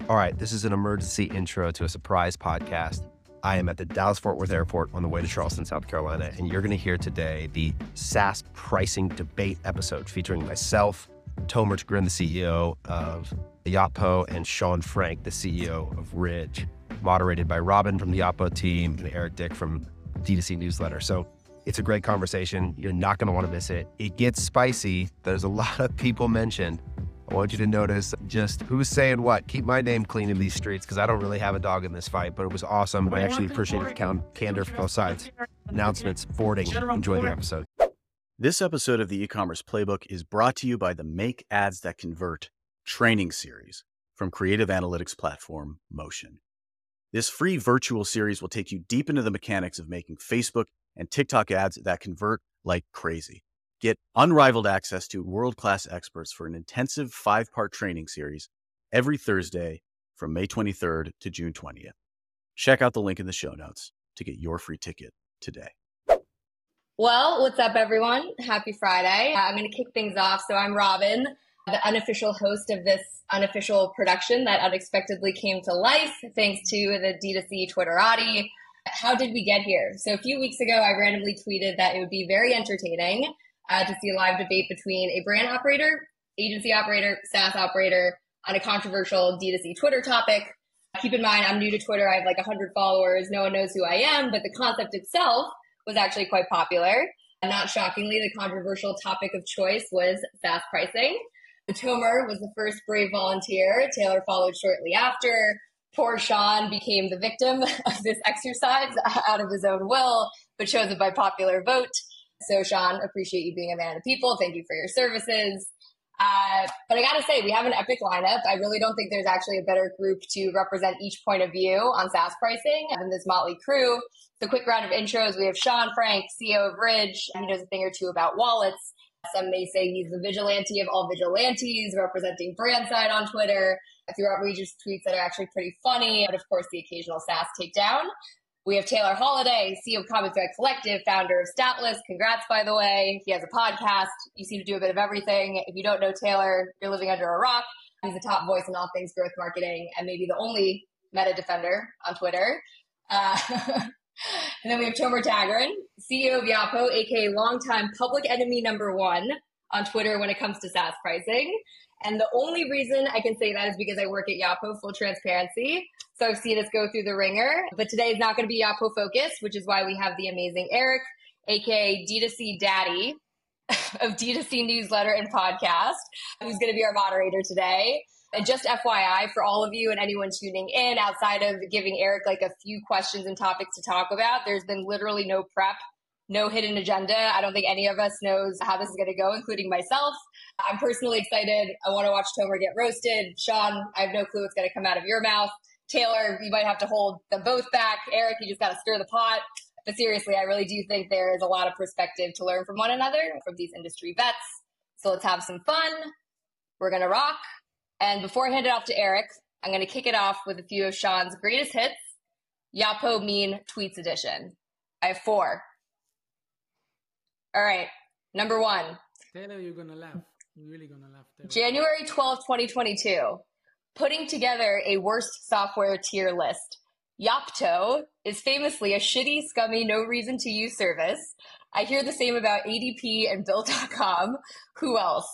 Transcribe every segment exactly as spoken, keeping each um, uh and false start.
All right, this is an emergency intro to a surprise podcast. I am at the Dallas-Fort Worth Airport on the way to Charleston, South Carolina, and you're going to hear today the SaaS pricing debate episode featuring myself, Tomer Tagrin, the C E O of Yotpo, and Sean Frank, the C E O of Ridge, moderated by Robin from the Yotpo team and Eric Dick from D two C Newsletter. So it's a great conversation. You're not going to want to miss it. It gets spicy. There's a lot of people mentioned. I want you to notice just who's saying what. Keep my name clean in these streets because I don't really have a dog in this fight, but it was awesome. I actually appreciate the count, candor from both sides. Announcements, forwarding. Enjoy the episode. This episode of the e-commerce playbook is brought to you by the Make Ads That Convert training series from creative analytics platform Motion. This free virtual series will take you deep into the mechanics of making Facebook and TikTok ads that convert like crazy. Get unrivaled access to world-class experts for an intensive five-part training series every Thursday from May twenty-third to June twentieth. Check out the link in the show notes to get your free ticket today. Well, what's up, everyone? Happy Friday. I'm going to kick things off. So I'm Robin, the unofficial host of this unofficial production that unexpectedly came to life thanks to the D two C Twitterati. How did we get here? So a few weeks ago, I randomly tweeted that it would be very entertaining Uh, to see a live debate between a brand operator, agency operator, SaaS operator on a controversial D two C Twitter topic. Keep in mind, I'm new to Twitter. I have like one hundred followers. No one knows who I am, but the concept itself was actually quite popular. And not shockingly, the controversial topic of choice was SaaS pricing. Tomer was the first brave volunteer. Taylor followed shortly after. Poor Sean became the victim of this exercise out of his own will, but chose it by popular vote. So Sean, appreciate you being a man of the people. Thank you for your services. Uh, but I got to say, we have an epic lineup. I really don't think there's actually a better group to represent each point of view on SaaS pricing than this motley crew. So quick round of intros. We have Sean Frank, C E O of Ridge. He knows a thing or two about wallets. Some may say he's the vigilante of all vigilantes, representing brand side on Twitter. Through outrageous tweets that are actually pretty funny, but of course the occasional SaaS takedown. We have Taylor Holiday, C E O of Common Thread Collective, founder of Statless. Congrats, by the way. He has a podcast. You seem to do a bit of everything. If you don't know Taylor, you're living under a rock. He's a top voice in all things growth marketing and maybe the only meta defender on Twitter. Uh, and then we have Tomer Tagrin, C E O of Yotpo, aka longtime public enemy number one on Twitter when it comes to SaaS pricing. And the only reason I can say that is because I work at Yotpo, full transparency. So I've seen us go through the ringer. But today is not going to be Yotpo focused, which is why we have the amazing Eric, aka D two C Daddy of D two C Newsletter and Podcast, who's going to be our moderator today. And just F Y I for all of you and anyone tuning in, outside of giving Eric like a few questions and topics to talk about, there's been literally no prep, no hidden agenda. I don't think any of us knows how this is going to go, including myself. I'm personally excited. I want to watch Tomer get roasted. Sean, I have no clue what's going to come out of your mouth. Taylor, you might have to hold them both back. Eric, you just got to stir the pot. But seriously, I really do think there is a lot of perspective to learn from one another, from these industry vets. So let's have some fun. We're going to rock. And before I hand it off to Eric, I'm going to kick it off with a few of Sean's greatest hits, Yotpo Mean Tweets Edition. I have four. All right. Number one. Taylor, you're going to laugh. You're really going to laugh. Taylor. January twelfth, twenty twenty-two. Putting together a worst software tier list. Yotpo is famously a shitty, scummy, no reason to use service. I hear the same about A D P and Build dot com. Who else?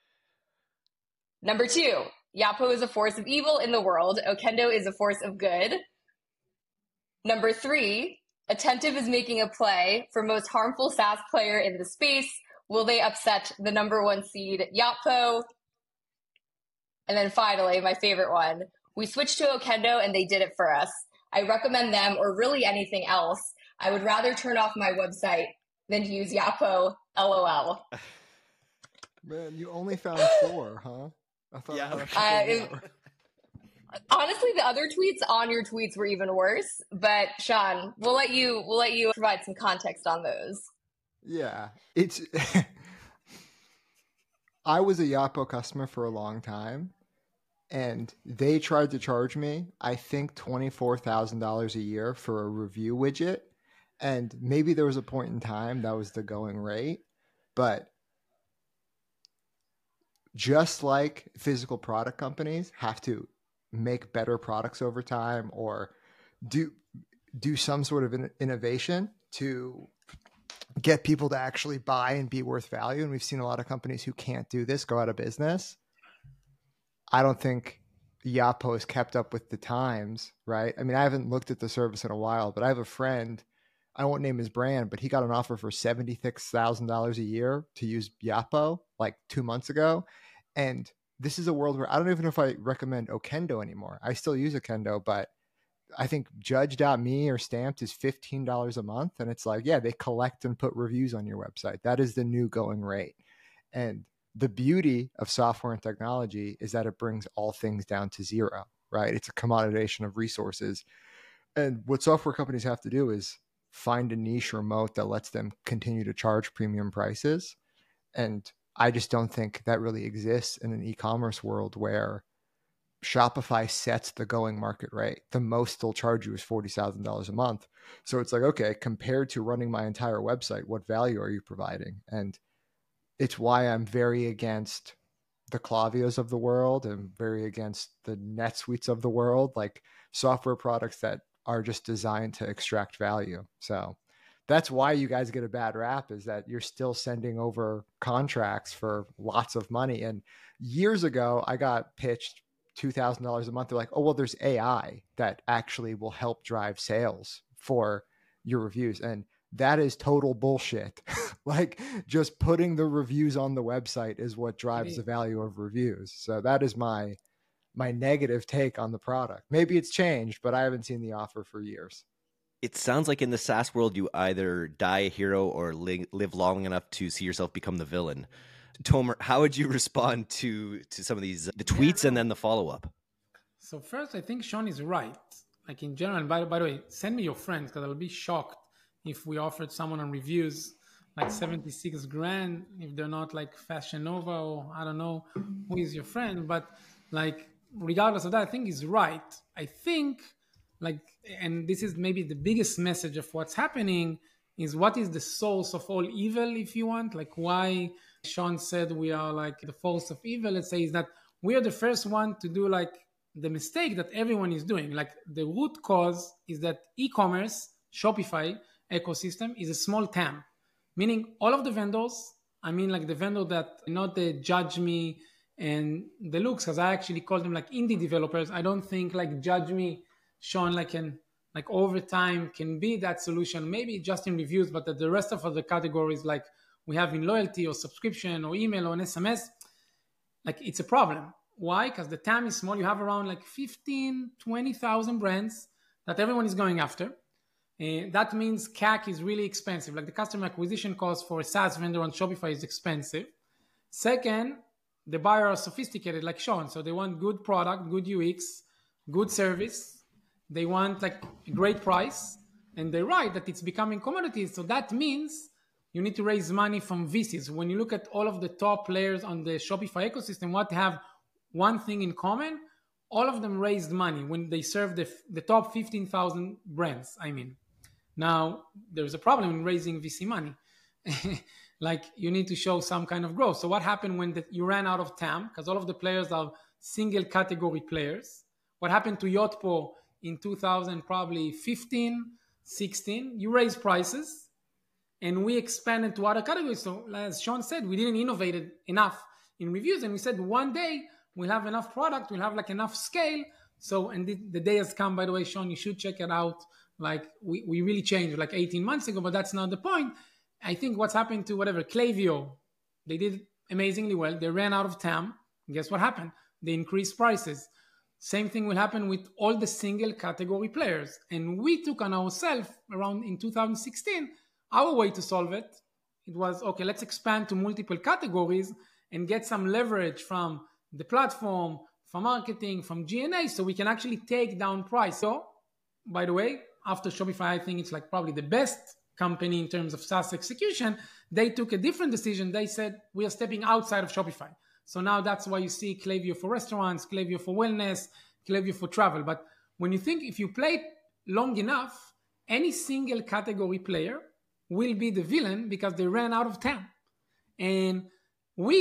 Number two. Yotpo is a force of evil in the world. Okendo is a force of good. Number three. Attentive is making a play for most harmful SaaS player in the space. Will they upset the number one seed, Yotpo? And then finally, my favorite one. We switched to Okendo and they did it for us. I recommend them or really anything else. I would rather turn off my website than to use Yotpo, LOL. Man, you only found four, huh? I thought Yeah. I Uh, it, honestly, the other tweets on your tweets were even worse. But Sean, we'll let you we'll let you provide some context on those. Yeah, it's. I was a Yotpo customer for a long time, and they tried to charge me, I think, twenty-four thousand dollars a year for a review widget. And maybe there was a point in time that was the going rate, but just like physical product companies have to make better products over time or do do some sort of in- innovation to get people to actually buy and be worth value. And we've seen a lot of companies who can't do this go out of business. I don't think Yapo has kept up with the times, right? I mean, I haven't looked at the service in a while, but I have a friend, I won't name his brand, but he got an offer for seventy-six thousand dollars a year to use Yapo like two months ago. And this is a world where I don't even know if I recommend Okendo anymore. I still use Okendo, but I think judge dot me or Stamped is fifteen dollars a month. And it's like, yeah, they collect and put reviews on your website. That is the new going rate. And the beauty of software and technology is that it brings all things down to zero, right? It's a commoditization of resources. And what software companies have to do is find a niche or moat that lets them continue to charge premium prices. And I just don't think that really exists in an e-commerce world where Shopify sets the going market rate. The most they'll charge you is forty thousand dollars a month. So it's like, okay, compared to running my entire website, what value are you providing? And it's why I'm very against the Klaviyo's of the world and very against the NetSuites of the world, like software products that are just designed to extract value. So that's why you guys get a bad rap, is that you're still sending over contracts for lots of money. And years ago, I got pitched two thousand dollars a month. They're like, oh, well, there's A I that actually will help drive sales for your reviews. And that is total bullshit. Like, just putting the reviews on the website is what drives the value of reviews. So that is my my negative take on the product. Maybe it's changed, but I haven't seen the offer for years. It sounds like in the SaaS world, you either die a hero or li- live long enough to see yourself become the villain. Tomer, how would you respond to to some of these, the tweets and then the follow-up? So first, I think Sean is right. Like in general, and by, by the way, send me your friends, because I'll be shocked if we offered someone on reviews like seventy-six grand, if they're not like Fashion Nova or I don't know who is your friend. But like, regardless of that, I think he's right. I think like, and this is maybe the biggest message of what's happening, is what is the source of all evil, if you want. Like why Sean said we are like the force of evil, let's say, is that we are the first one to do like the mistake that everyone is doing. Like the root cause is that e-commerce, Shopify ecosystem is a small T A M, meaning all of the vendors, I mean like the vendor that not the Judge Me and the looks, because I actually call them like indie developers. I don't think like Judge Me, Sean, like can like over time can be that solution, maybe just in reviews, but that the rest of the categories like we have in loyalty or subscription or email or an S M S, like it's a problem. Why? Because the T A M is small. You have around like fifteen, twenty thousand brands that everyone is going after. And that means C A C is really expensive. Like the customer acquisition cost for a SaaS vendor on Shopify is expensive. Second, the buyers are sophisticated like Sean. So they want good product, good U X, good service. They want like a great price. And they're right that it's becoming commodities. So that means you need to raise money from V Cs. When you look at all of the top players on the Shopify ecosystem, what they have one thing in common, all of them raised money when they serve the, the top fifteen thousand brands, I mean. Now, there's a problem in raising V C money. Like, you need to show some kind of growth. So what happened when the, you ran out of T A M? Because all of the players are single category players. What happened to Yotpo in two thousand, probably fifteen, sixteen? You raised prices, and we expanded to other categories. So as Sean said, we didn't innovate enough in reviews. And we said one day we'll have enough product, we'll have like enough scale. So, and the, the day has come, by the way, Sean, you should check it out. Like we, we really changed like eighteen months ago, but that's not the point. I think what's happened to whatever, Klaviyo, they did amazingly well. They ran out of T A M. Guess what happened? They increased prices. Same thing will happen with all the single category players. And we took on ourselves around in two thousand sixteen, our way to solve it. It was, okay, let's expand to multiple categories and get some leverage from the platform, from marketing, from G and A, so we can actually take down price. So, by the way, after Shopify, I think it's like probably the best company in terms of SaaS execution. They took a different decision. They said, we are stepping outside of Shopify. So now that's why you see Klaviyo for restaurants, Klaviyo for wellness, Klaviyo for travel. But when you think, if you play long enough, any single category player will be the villain because they ran out of T A M. And we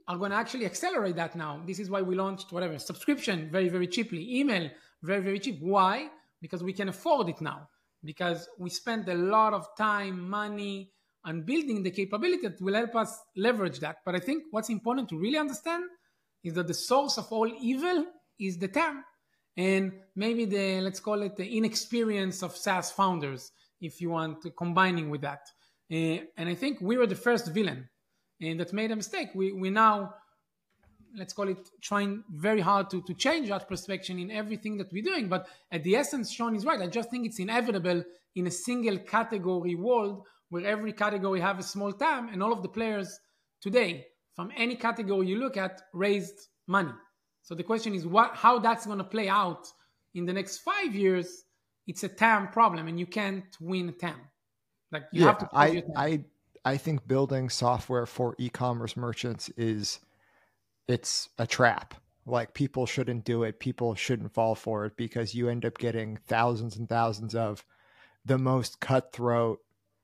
are going to actually accelerate that now. This is why we launched whatever, subscription very, very cheaply, email very, very cheap. Why? Because we can afford it now. Because we spent a lot of time, money on building the capability that will help us leverage that. But I think what's important to really understand is that the source of all evil is the T A M. And maybe the, let's call it the inexperience of SaaS founders, if you want to combining with that. Uh, and I think we were the first villain and that made a mistake. We we now, let's call it, trying very hard to, to change that perspective in everything that we're doing. But at the essence, Sean is right. I just think it's inevitable in a single category world where every category have a small T A M, and all of the players today, from any category you look at, raised money. So the question is what, how that's going to play out in the next five years. It's a T A M problem, and you can't win a T A M. Like you yeah, have to. I, I, I think building software for e-commerce merchants is, it's a trap. Like people shouldn't do it. People shouldn't fall for it because you end up getting thousands and thousands of the most cutthroat,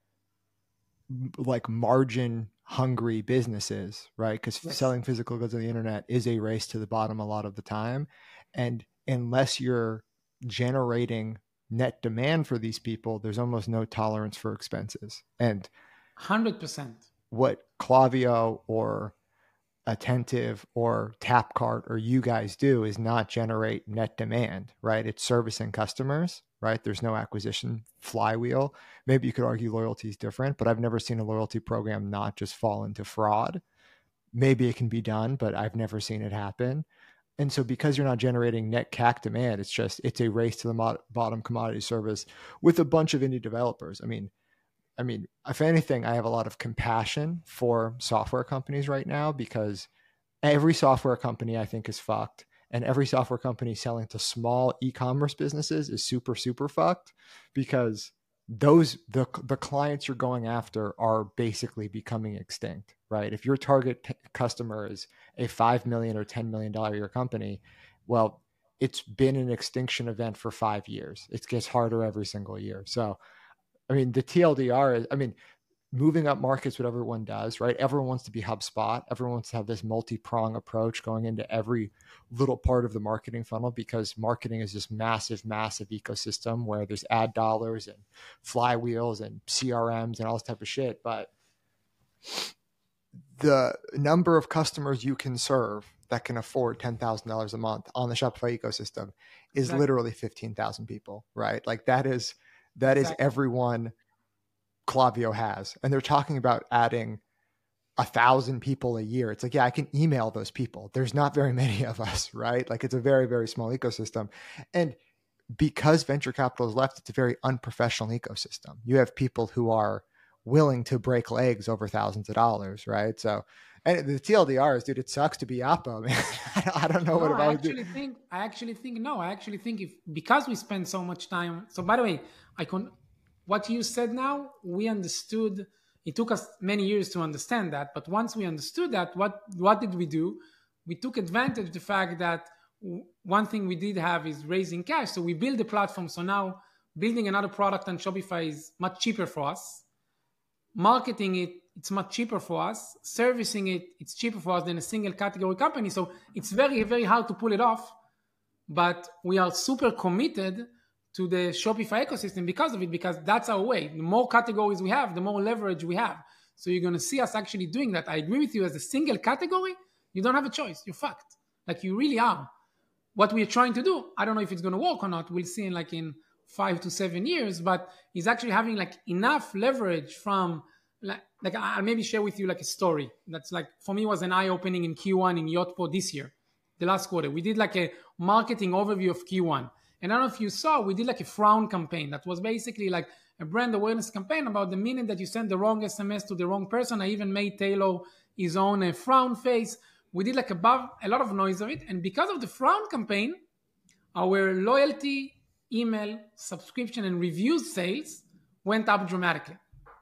like margin hungry businesses, right? Because yes. selling physical goods on the internet is a race to the bottom a lot of the time. And unless you're generating net demand for these people, there's almost no tolerance for expenses. And one hundred percent what Klaviyo or Attentive or Tapcart or you guys do is not generate net demand, right? It's servicing customers, right? There's no acquisition flywheel. Maybe you could argue loyalty is different, but I've never seen a loyalty program not just fall into fraud. Maybe it can be done, but I've never seen it happen. And so because you're not generating net C A C demand, it's just, it's a race to the mod- bottom commodity service with a bunch of indie developers. I mean, I mean, if anything, I have a lot of compassion for software companies right now because every software company I think is fucked, and every software company selling to small e-commerce businesses is super, super fucked because those, the, the clients you're going after are basically becoming extinct, right? If your target p- customer is a five million dollars or ten million dollars a year company, well, it's been an extinction event for five years. It gets harder every single year. So, I mean, the T L D R is, I mean, moving up markets, what everyone does, right? Everyone wants to be HubSpot. Everyone wants to have this multi-prong approach going into every little part of the marketing funnel because marketing is this massive, massive ecosystem where there's ad dollars and flywheels and C R Ms and all this type of shit. But the number of customers you can serve that can afford ten thousand dollars a month on the Shopify ecosystem is exactly. literally fifteen thousand people, right? Like that is, that exactly. is everyone Klaviyo has. And they're talking about adding a thousand people a year. It's like, yeah, I can email those people. There's not very many of us, right? Like it's a very, very small ecosystem. And because venture capital is left, it's a very unprofessional ecosystem. You have people who are willing to break legs over thousands of dollars, right? So, and the T L D R is, dude, it sucks to be Oppo, man. I don't know no, what about I actually do. think, I actually think, no, I actually think if, because we spend so much time. So by the way, I can, what you said now, we understood. It took us many years to understand that. But once we understood that, what, what did we do? We took advantage of the fact that one thing we did have is raising cash. So we build a platform. So now building another product on Shopify is much cheaper for us. Marketing it, it's much cheaper for us. Servicing it, it's cheaper for us than a single category company. So it's very, very hard to pull it off. But we are super committed to the Shopify ecosystem because of it, because that's our way. The more categories we have, the more leverage we have. So you're going to see us actually doing that. I agree with you. As a single category, you don't have a choice. You're fucked. Like you really are. What we're trying to do, I don't know if it's going to work or not. We'll see in like in five to seven years, but is actually having like enough leverage from like, like I'll maybe share with you like a story that's like, for me was an eye-opening in Q one in Yotpo this year, the last quarter. We did like a marketing overview of Q one. And I don't know if you saw, we did like a frown campaign that was basically like a brand awareness campaign about the minute that you send the wrong S M S to the wrong person. I even made Taylor his own uh, frown face. We did like above a lot of noise of it. And because of the frown campaign, our loyalty, email, subscription, and reviews sales went up dramatically.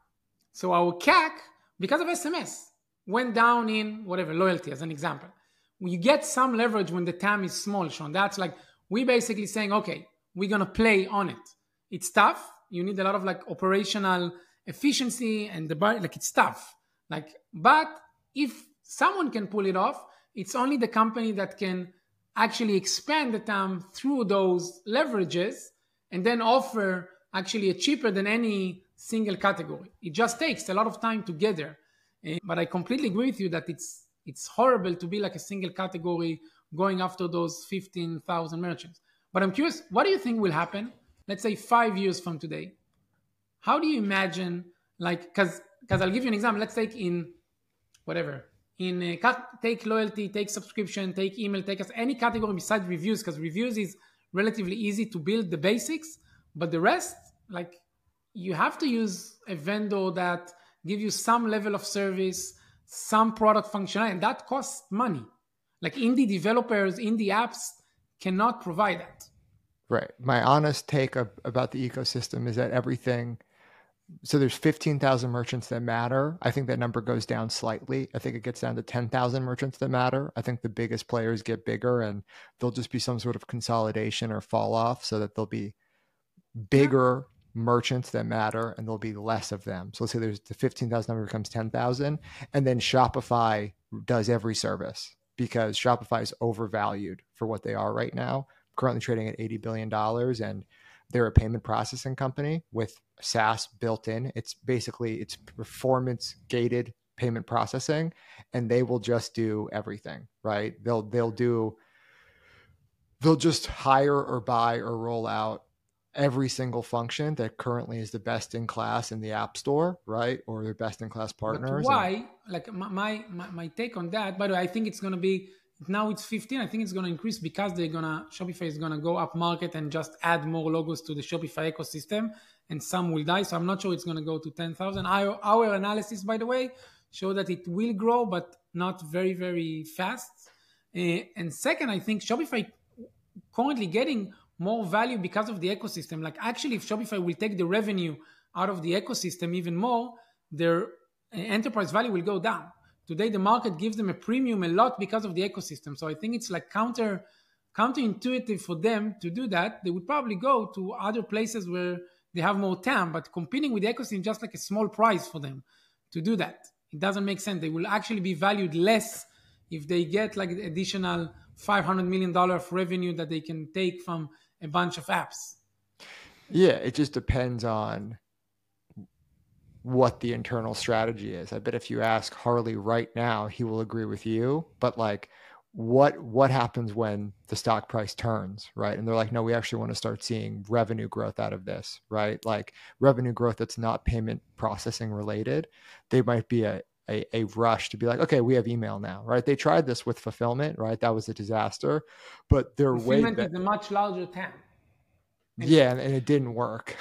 So our C A C, because of S M S, went down in whatever, loyalty as an example. When you get some leverage when the T A M is small, Sean, that's like, we basically saying, okay, we're going to play on it. It's tough. You need a lot of like operational efficiency and the bar, like it's tough. Like, but if someone can pull it off. It's only the company that can actually expand the T A M through those leverages and then offer actually a cheaper than any single category. It just takes a lot of time together. Uh, but I completely agree with you that it's it's horrible to be like a single category going after those fifteen thousand merchants. But I'm curious, what do you think will happen, let's say five years from today? How do you imagine, like, because because I'll give you an example. Let's take in whatever, in uh, take loyalty, take subscription, take email, take us any category besides reviews, because reviews is relatively easy to build the basics, but the rest, like, you have to use a vendor that give you some level of service, some product functionality, and that costs money. Like indie developers, indie apps cannot provide that. Right. My honest take of, about the ecosystem is that everything, so there's fifteen thousand merchants that matter. I think that number goes down slightly. I think it gets down to ten thousand merchants that matter. I think the biggest players get bigger and there'll just be some sort of consolidation or fall off so that there'll be bigger yeah. merchants that matter and there'll be less of them. So let's say there's the fifteen thousand number becomes ten thousand, and then Shopify does every service because Shopify is overvalued for what they are right now, currently trading at eighty billion dollars, and they're a payment processing company with SaaS built in. It's basically, it's performance gated payment processing, and they will just do everything, right? They'll, they'll do, they'll just hire or buy or roll out every single function that currently is the best in class in the App Store, right? Or their best in class partners. But why? And, like my, my, my take on that, by the way, I think it's going to be, now it's fifteen. I think it's going to increase because they're going to, Shopify is going to go up market and just add more logos to the Shopify ecosystem, and some will die. So I'm not sure it's going to go to ten thousand. Our, our analysis, by the way, show that it will grow, but not very, very fast. Uh, and second, I think Shopify currently getting more value because of the ecosystem. Like actually, if Shopify will take the revenue out of the ecosystem even more, their enterprise value will go down. Today, the market gives them a premium a lot because of the ecosystem. So I think it's like counter counterintuitive for them to do that. They would probably go to other places where they have more T A M, but competing with the ecosystem is just like a small price for them to do that. It doesn't make sense. They will actually be valued less if they get like additional five hundred million dollars of revenue that they can take from a bunch of apps. Yeah, it just depends on what the internal strategy is. I bet if you ask Harley right now, he will agree with you. But like, what what happens when the stock price turns, right? And they're like, no, we actually want to start seeing revenue growth out of this, right? Like revenue growth that's not payment processing related. They might be a A, a rush to be like, okay, we have email now, right? They tried this with fulfillment, right? That was a disaster, but they're way Fulfillment is a much larger T A M. Yeah, and, and it didn't work.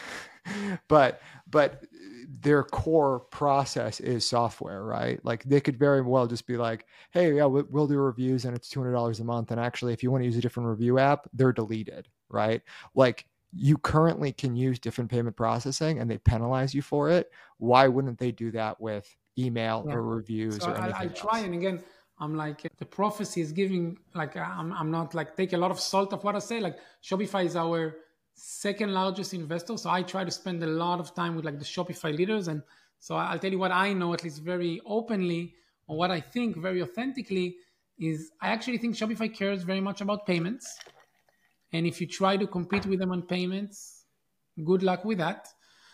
but but their core process is software, right? Like they could very well just be like, hey, yeah, we'll, we'll do reviews and it's two hundred dollars a month. And actually, if you want to use a different review app, they're deleted, right? Like you currently can use different payment processing and they penalize you for it. Why wouldn't they do that with email yeah. or reviews so or anything I, I else? try, and again, I'm like, the prophecy is giving, like, I'm, I'm not like, take a lot of salt of what I say. Like Shopify is our second largest investor. So I try to spend a lot of time with like the Shopify leaders. And so I'll tell you what I know, at least very openly, or what I think very authentically is I actually think Shopify cares very much about payments. And if you try to compete with them on payments, good luck with that.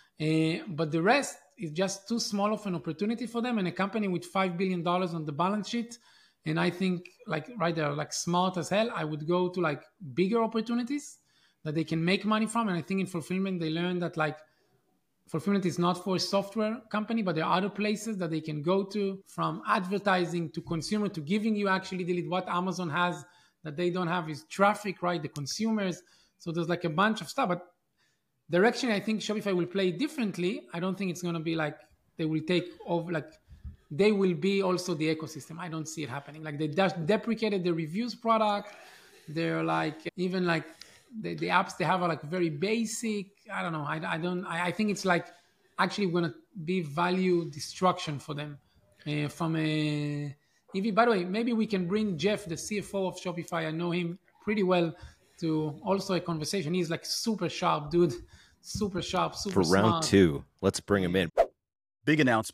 Uh, but the rest is just too small of an opportunity for them, and a company with five billion dollars on the balance sheet. And I think like right there, like smart as hell, I would go to like bigger opportunities that they can make money from. And I think in fulfillment, they learned that like fulfillment is not for a software company, but there are other places that they can go to, from advertising to consumer to giving you actually the lead. What Amazon has that they don't have is traffic, right? The consumers. So there's like a bunch of stuff, but direction, I think Shopify will play differently. I don't think it's going to be like they will take over, like they will be also the ecosystem. I don't see it happening. Like they just deprecated the reviews product. They're like, even like the, the apps they have are like very basic. I don't know. I, I don't, I, I think it's like actually going to be value destruction for them uh, from a, Evie, by the way, maybe we can bring Jeff, the C F O of Shopify. I know him pretty well, to also a conversation. He's like super sharp, dude. Super sharp, super For round smart. two, let's bring him in. Big announcement.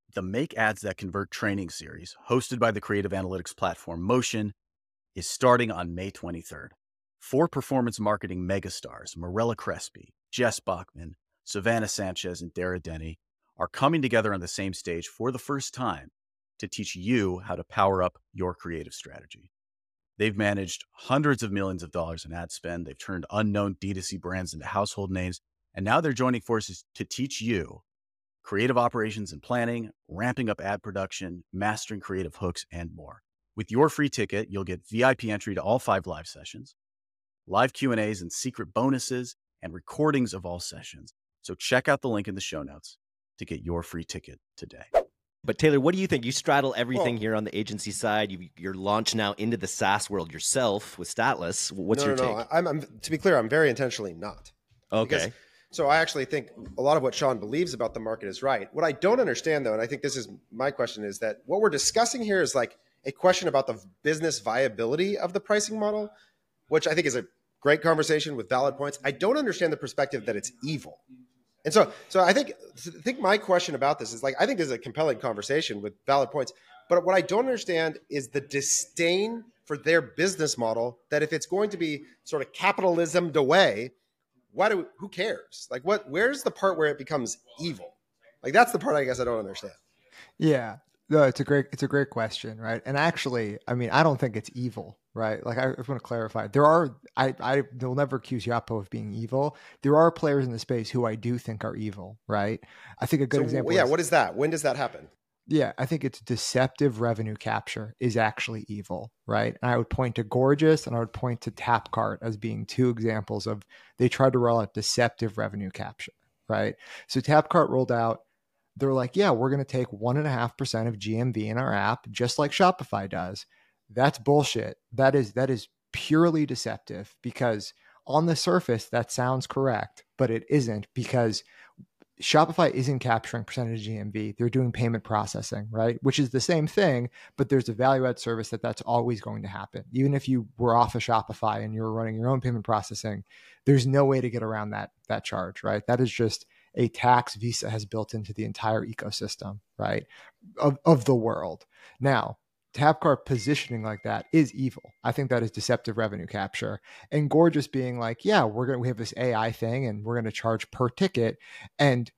The Make Ads That Convert training series, hosted by the creative analytics platform Motion, is starting on May twenty-third. Four performance marketing megastars, Morella Crespi, Jess Bachman, Savannah Sanchez, and Dara Denny, are coming together on the same stage for the first time to teach you how to power up your creative strategy. They've managed hundreds of millions of dollars in ad spend. They've turned unknown D two C brands into household names. And now they're joining forces to teach you creative operations and planning, ramping up ad production, mastering creative hooks, and more. With your free ticket, you'll get V I P entry to all five live sessions, live Q and A's and secret bonuses, and recordings of all sessions. So check out the link in the show notes to get your free ticket today. But Taylor, what do you think? You straddle everything Well, here on the agency side. You, you're launched now into the SaaS world yourself with Statless. What's no, your no, take? no. I'm, I'm, to be clear, I'm very intentionally not. Okay. Because, so I actually think a lot of what Sean believes about the market is right. What I don't understand, though, and I think this is my question, is that what we're discussing here is like a question about the business viability of the pricing model, which I think is a great conversation with valid points. I don't understand the perspective that it's evil. And so, so I think, I think my question about this is like, I think this is a compelling conversation with valid points, but what I don't understand is the disdain for their business model, that if it's going to be sort of capitalismed away, why do, who cares? Like what, where's the part where it becomes evil? Like that's the part I guess I don't understand. Yeah, no, it's a great, it's a great question. Right. And actually, I mean, I don't think it's evil. Right. Like I just want to clarify, there are, I, I will never accuse Yapo of being evil. There are players in the space who I do think are evil. Right. I think a good So, example. Yeah. is, What is that? When does that happen? Yeah, I think it's deceptive revenue capture is actually evil, right? And I would point to Gorgias and I would point to Tapcart as being two examples of they tried to roll out deceptive revenue capture, right? So Tapcart rolled out, they're like, yeah, we're going to take one and a half percent of G M V in our app, just like Shopify does. That's bullshit. That is that is purely deceptive because on the surface that sounds correct, but it isn't because Shopify isn't capturing percentage of G M V. They're doing payment processing, right? Which is the same thing, but there's a value add service that that's always going to happen. Even if you were off of Shopify and you're running your own payment processing, there's no way to get around that, that charge, right? That is just a tax Visa has built into the entire ecosystem, right? Of, of the world. Now, Tapcart positioning like that is evil. I think that is deceptive revenue capture. And Gorgias being like, yeah, we're going to, we have this A I thing and we're going to charge per ticket. And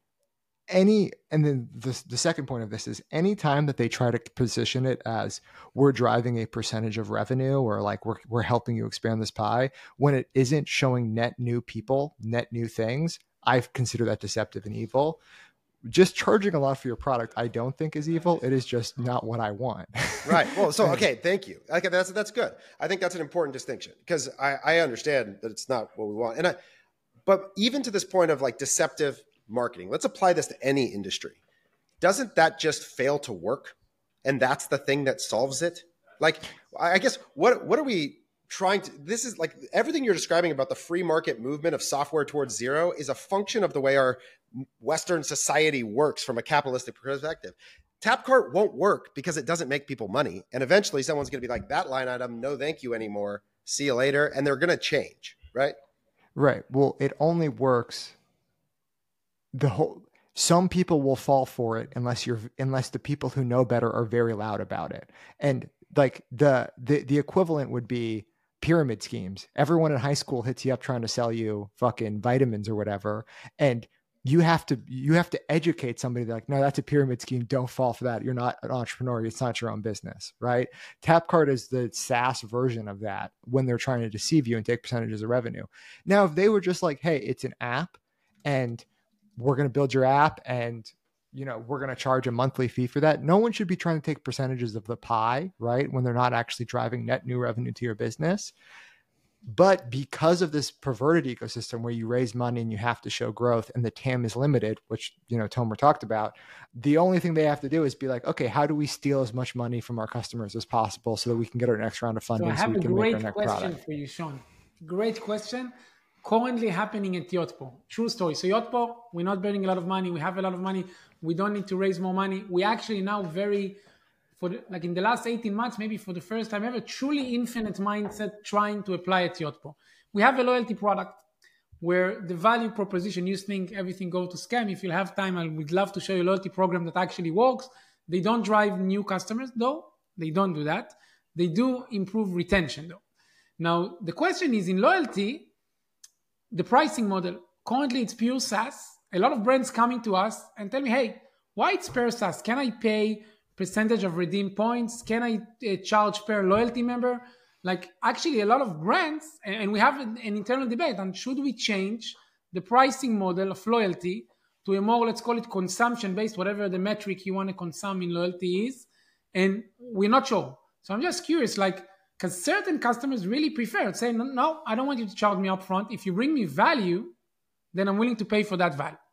any, and then the, the second point of this is any time that they try to position it as we're driving a percentage of revenue or like we're, we're helping you expand this pie, when it isn't showing net new people, net new things, I consider that deceptive and evil. Just charging a lot for your product, I don't think is evil. It is just not what I want. Right. Well, so, okay. Thank you. Okay. That's, that's good. I think that's an important distinction because I, I understand that it's not what we want. And I, but even to this point of like deceptive marketing, let's apply this to any industry. Doesn't that just fail to work? And that's the thing that solves it. Like, I guess, what, what are we trying to, this is like everything you're describing about the free market movement of software towards zero is a function of the way our Western society works from a capitalistic perspective. Tapcart won't work because it doesn't make people money. And eventually someone's going to be like, that line item, no thank you anymore. See you later. And they're going to change, right? Right. Well, it only works. The whole, some people will fall for it unless you're, unless the people who know better are very loud about it. And like the, the, the equivalent would be pyramid schemes. Everyone in high school hits you up trying to sell you fucking vitamins or whatever. And you have to, you have to educate somebody like, no, that's a pyramid scheme. Don't fall for that. You're not an entrepreneur. It's not your own business, right? Tapcart is the SaaS version of that when they're trying to deceive you and take percentages of revenue. Now, if they were just like, hey, it's an app and we're going to build your app and, you know, we're going to charge a monthly fee for that. No one should be trying to take percentages of the pie, right? When they're not actually driving net new revenue to your business. But because of this perverted ecosystem where you raise money and you have to show growth and the T A M is limited, which, you know, Tomer talked about, the only thing they have to do is be like, okay, how do we steal as much money from our customers as possible so that we can get our next round of funding so, so I have so we a can great make our next question product? for you, Sean. Great question. Currently happening at Yotpo. True story. So Yotpo, we're not burning a lot of money. We have a lot of money. We don't need to raise more money. We actually now very... For the, like in the last eighteen months, maybe for the first time ever, truly infinite mindset trying to apply at Yotpo. We have a loyalty product. where the value proposition, you think everything goes to scam. If you'll have time, I would love to show you a loyalty program that actually works. They don't drive new customers, though. They don't do that. They do improve retention, though. Now, the question is, in loyalty, the pricing model, currently it's pure SaaS. A lot of brands coming to us and tell me, hey, why it's pure SaaS? Can I pay percentage of redeem points? Can I uh, charge per loyalty member? Like, actually, a lot of brands, and, and we have an, an internal debate on should we change the pricing model of loyalty to a more, let's call it consumption-based, whatever the metric you want to consume in loyalty is, and we're not sure. So I'm just curious, like, because certain customers really prefer it, say, no, no, I don't want you to charge me upfront. If you bring me value, then I'm willing to pay for that value.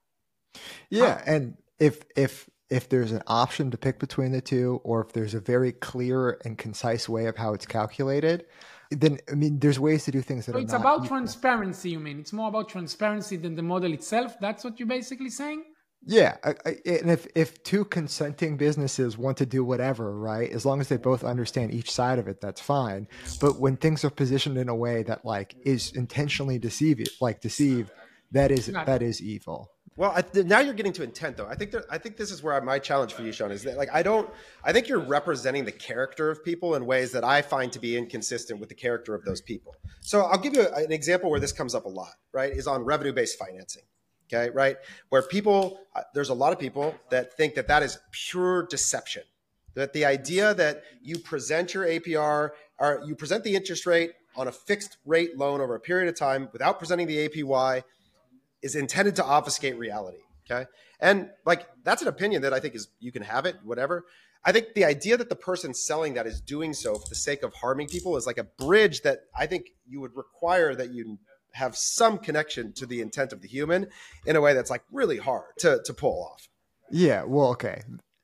Yeah, and if if if there's an option to pick between the two, or if there's a very clear and concise way of how it's calculated, then, I mean, there's ways to do things that so are it's not about equal. transparency, you mean? It's more about transparency than the model itself? That's what you're basically saying? Yeah, I, I, and if if two consenting businesses want to do whatever, right, as long as they both understand each side of it, that's fine. But when things are positioned in a way that like is intentionally deceive, like deceive, that is that is evil. Well, I, now you're getting to intent, though. I think there, I think this is where my challenge for you, Sean, is that like I don't. I think you're representing the character of people in ways that I find to be inconsistent with the character of those people. So I'll give you an example where this comes up a lot. Right, is on revenue-based financing. Okay, right? Where people, uh, there's a lot of people that think that that is pure deception. That the idea that you present your A P R, or you present the interest rate on a fixed rate loan over a period of time without presenting the A P Y is intended to obfuscate reality. Okay. And like, that's an opinion that I think is, you can have it, whatever. I think the idea that the person selling that is doing so for the sake of harming people is like a bridge that I think you would require that you have some connection to the intent of the human in a way that's like really hard to, to pull off. Yeah. Well, okay.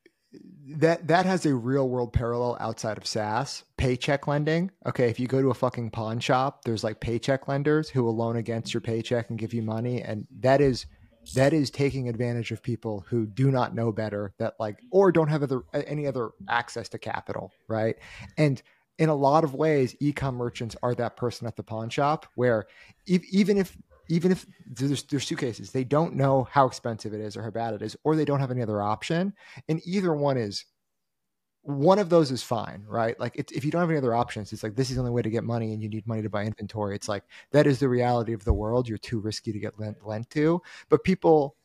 That, that has a real world parallel outside of SaaS. Paycheck lending. Okay. If you go to a fucking pawn shop, there's like paycheck lenders who will loan against your paycheck and give you money. And that is, that is taking advantage of people who do not know better, that like, or don't have other, any other access to capital. Right. And in a lot of ways, e-com merchants are that person at the pawn shop where if, even if, even if there's, there's two cases, they don't know how expensive it is or how bad it is, or they don't have any other option. And either one is, one of those is fine, right? Like it's, if you don't have any other options, it's like, this is the only way to get money and you need money to buy inventory. It's like, that is the reality of the world. You're too risky to get lent, lent to, but people,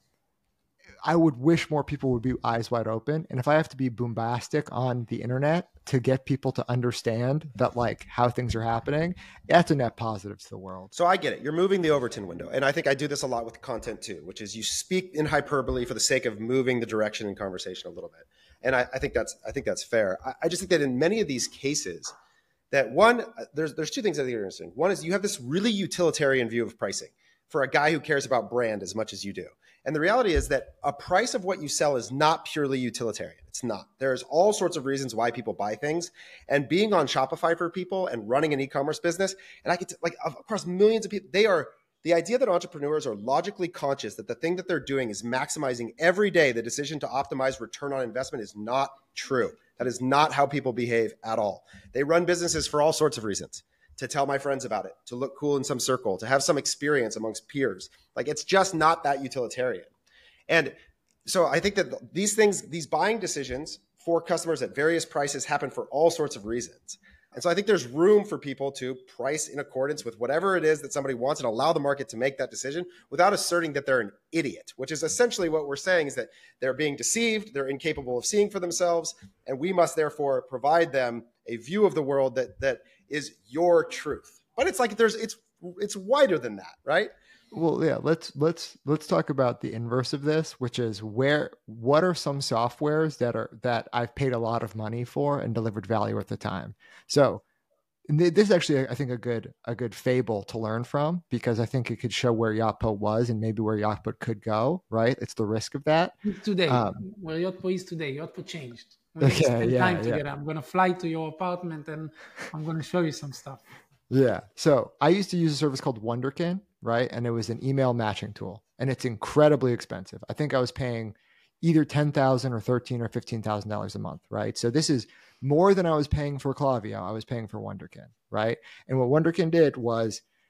I would wish more people would be eyes wide open. And if I have to be bombastic on the internet to get people to understand that like how things are happening, that's a net positive to the world. So I get it. You're moving the Overton window. And I think I do this a lot with content too, which is you speak in hyperbole for the sake of moving the direction in conversation a little bit. And I, I think that's, I think that's fair. I, I just think that in many of these cases that one, there's, there's two things I think are interesting. One is you have this really utilitarian view of pricing for a guy who cares about brand as much as you do. And the reality is that a price of what you sell is not purely utilitarian. It's not. There's all sorts of reasons why people buy things. And being on Shopify for people and running an e-commerce business, and I get to, like across millions of people, they are, the idea that entrepreneurs are logically conscious that the thing that they're doing is maximizing every day the decision to optimize return on investment is not true. That is not how people behave at all. They run businesses for all sorts of reasons. To tell my friends about it, to look cool in some circle, to have some experience amongst peers. Like it's just not that utilitarian. And so I think that these things, these buying decisions for customers at various prices happen for all sorts of reasons. And so I think there's room for people to price in accordance with whatever it is that somebody wants and allow the market to make that decision without asserting that they're an idiot, which is essentially what we're saying is that they're being deceived, they're incapable of seeing for themselves, and we must therefore provide them a view of the world that that is your truth. But it's like there's it's it's wider than that, right? Well, yeah, let's let's let's talk about the inverse of this, which is where what are some softwares that are that I've paid a lot of money for and delivered value at the time. So this is actually, I think, a good a good fable to learn from, because I think it could show where Yotpo was and maybe where Yotpo could go. Right? It's the risk of that. Today, um, where Yotpo is today, Yotpo changed. We're okay, spend yeah, time yeah. together. I'm going to fly to your apartment and I'm going to show you some stuff. Yeah. So I used to use a service called Wonderkin, right? And it was an email matching tool, and it's incredibly expensive. I think I was paying either ten thousand dollars or thirteen thousand dollars or fifteen thousand dollars a month, right? So this is more than I was paying for Klaviyo. I was paying for Wonderkin, right? And what Wonderkin did was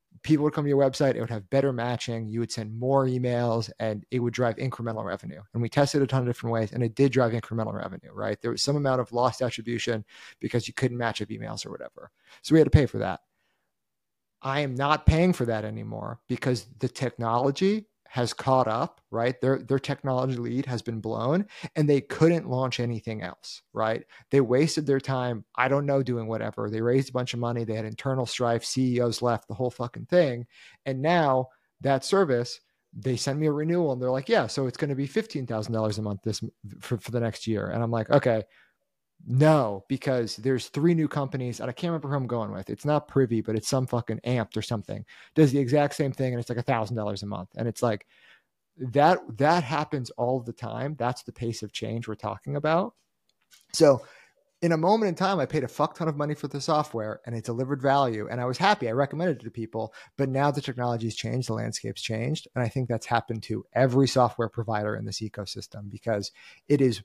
people would come to your website, it would have better matching, you would send more emails, and it would drive incremental revenue. And we tested a ton of different ways, and it did drive incremental revenue, right? There was some amount of lost attribution because you couldn't match up emails or whatever. So we had to pay for that. I am not paying for that anymore because the technology has caught up, right? Their their technology lead has been blown, and they couldn't launch anything else, right? They wasted their time, I don't know, doing whatever. They raised a bunch of money. They had internal strife. C E Os left, the whole fucking thing. And now that service, they send me a renewal, and they're like, yeah, so it's going to be fifteen thousand dollars a month this for, for the next year. And I'm like, okay, no, because there's three new companies, and I can't remember who I'm going with. It's not Privy, but it's some fucking Amped or something. Does the exact same thing, and it's like a thousand dollars a month. And it's like that. That happens all the time. That's the pace of change we're talking about. So, in a moment in time, I paid a fuck ton of money for the software, and it delivered value, and I was happy. I recommended it to people. But now the technology's changed, the landscape's changed, and I think that's happened to every software provider in this ecosystem because it is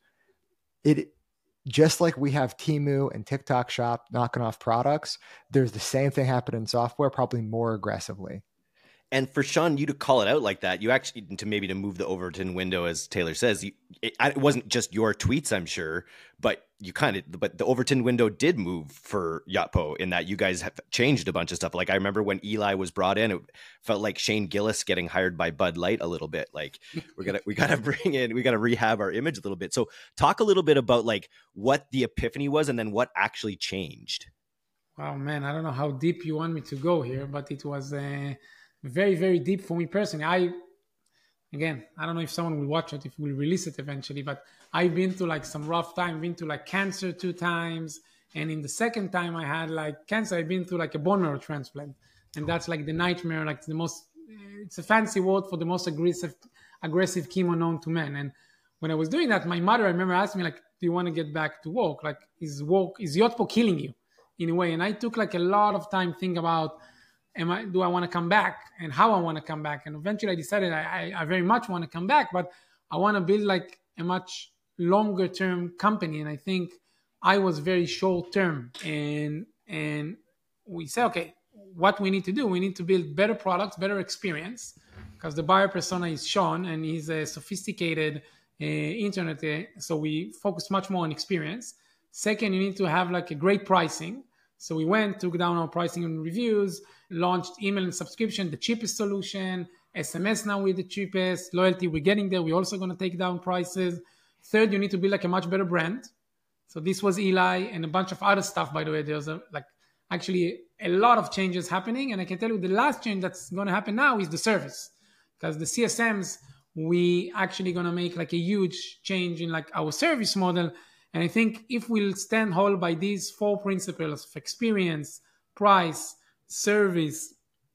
it. Just like we have Temu and TikTok Shop knocking off products, there's the same thing happening in software, probably more aggressively. And for Sean, you to call it out like that, you actually, to maybe to move the Overton window, as Taylor says, you, it, it wasn't just your tweets, I'm sure, but you kind of, but the Overton window did move for Yotpo in that you guys have changed a bunch of stuff. Like I remember when Eli was brought in, it felt like Shane Gillis getting hired by Bud Light a little bit. Like we're gonna, we gotta bring in, we gotta rehab our image a little bit. So talk a little bit about like what the epiphany was and then what actually changed. Wow, man, I don't know how deep you want me to go here, but it was uh, very, very deep for me personally. I, again, I don't know if someone will watch it, if we'll release it eventually, but I've been through like some rough time, been through like cancer two times. And in the second time I had like cancer, I've been through like a bone marrow transplant. And that's like the nightmare, like the most, it's a fancy word for the most aggressive, aggressive chemo known to men. And when I was doing that, my mother, I remember asked me like, do you want to get back to work? Like is work, is Yotpo killing you in a way? And I took like a lot of time thinking about, Am I, do I want to come back and how I want to come back? And eventually I decided I, I, I very much want to come back, but I want to build like a much longer term company. And I think I was very short term. And, and we say, okay, what we need to do, we need to build better products, better experience, because the buyer persona is Sean and he's a sophisticated uh, internet. Uh, so we focus much more on experience. Second, you need to have like a great pricing. So we went, took down our pricing and reviews, launched email and subscription, the cheapest solution, S M S now with the cheapest, loyalty, we're getting there. We're also going to take down prices. Third, you need to build like a much better brand. So this was Eli and a bunch of other stuff, by the way. There's a, like actually a lot of changes happening. And I can tell you the last change that's going to happen now is the service. Because the C S Ms, we actually going to make like a huge change in like our service model. And I think if we'll stand whole by these four principles of experience, price, service,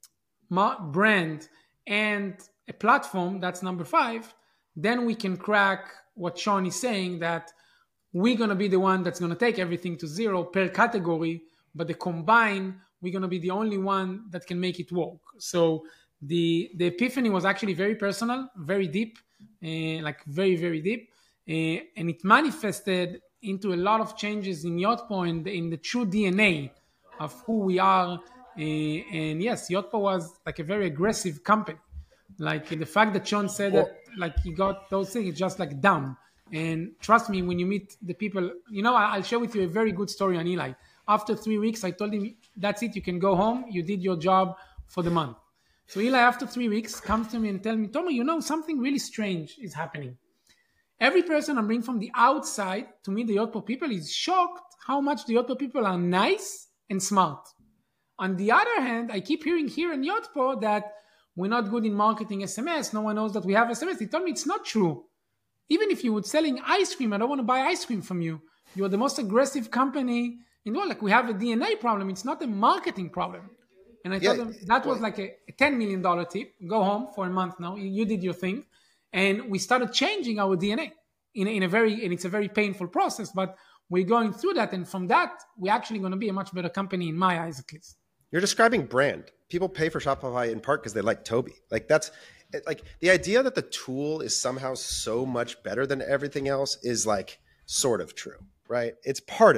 brand, and a platform, that's number five, then we can crack what Sean is saying, that we're going to be the one that's going to take everything to zero per category, but the combine, we're going to be the only one that can make it work. So the, the epiphany was actually very personal, very deep, uh, like very, very deep. Uh, and it manifested into a lot of changes in Yotpo and in the true D N A of who we are. Uh, and yes, Yotpo was like a very aggressive company. Like the fact that Sean said that like he got those things, it's just like dumb. And trust me, when you meet the people, you know, I'll share with you a very good story on Eli. After three weeks, I told him, that's it, you can go home. You did your job for the month. So Eli, after three weeks, comes to me and tells me, Tomer, you know, something really strange is happening. Every person I'm bringing from the outside to meet the Yotpo people is shocked how much the Yotpo people are nice and smart. On the other hand, I keep hearing here in Yotpo that we're not good in marketing S M S. No one knows that we have S M S. He told me it's not true. Even if you were selling ice cream, I don't want to buy ice cream from you. You're the most aggressive company in the world. Like we have a D N A problem. It's not a marketing problem. And I yeah, told them that was like a ten million dollars tip. Go home for a month now. You did your thing. And we started changing our D N A in a, in a very, and it's a very painful process, but we're going through that. And from that, we're actually going to be a much better company in my eyes, at least. You're describing brand. People pay for Shopify in part because they like Toby. Like that's like the idea that the tool is somehow so much better than everything else is like sort of true, right? It's part of it,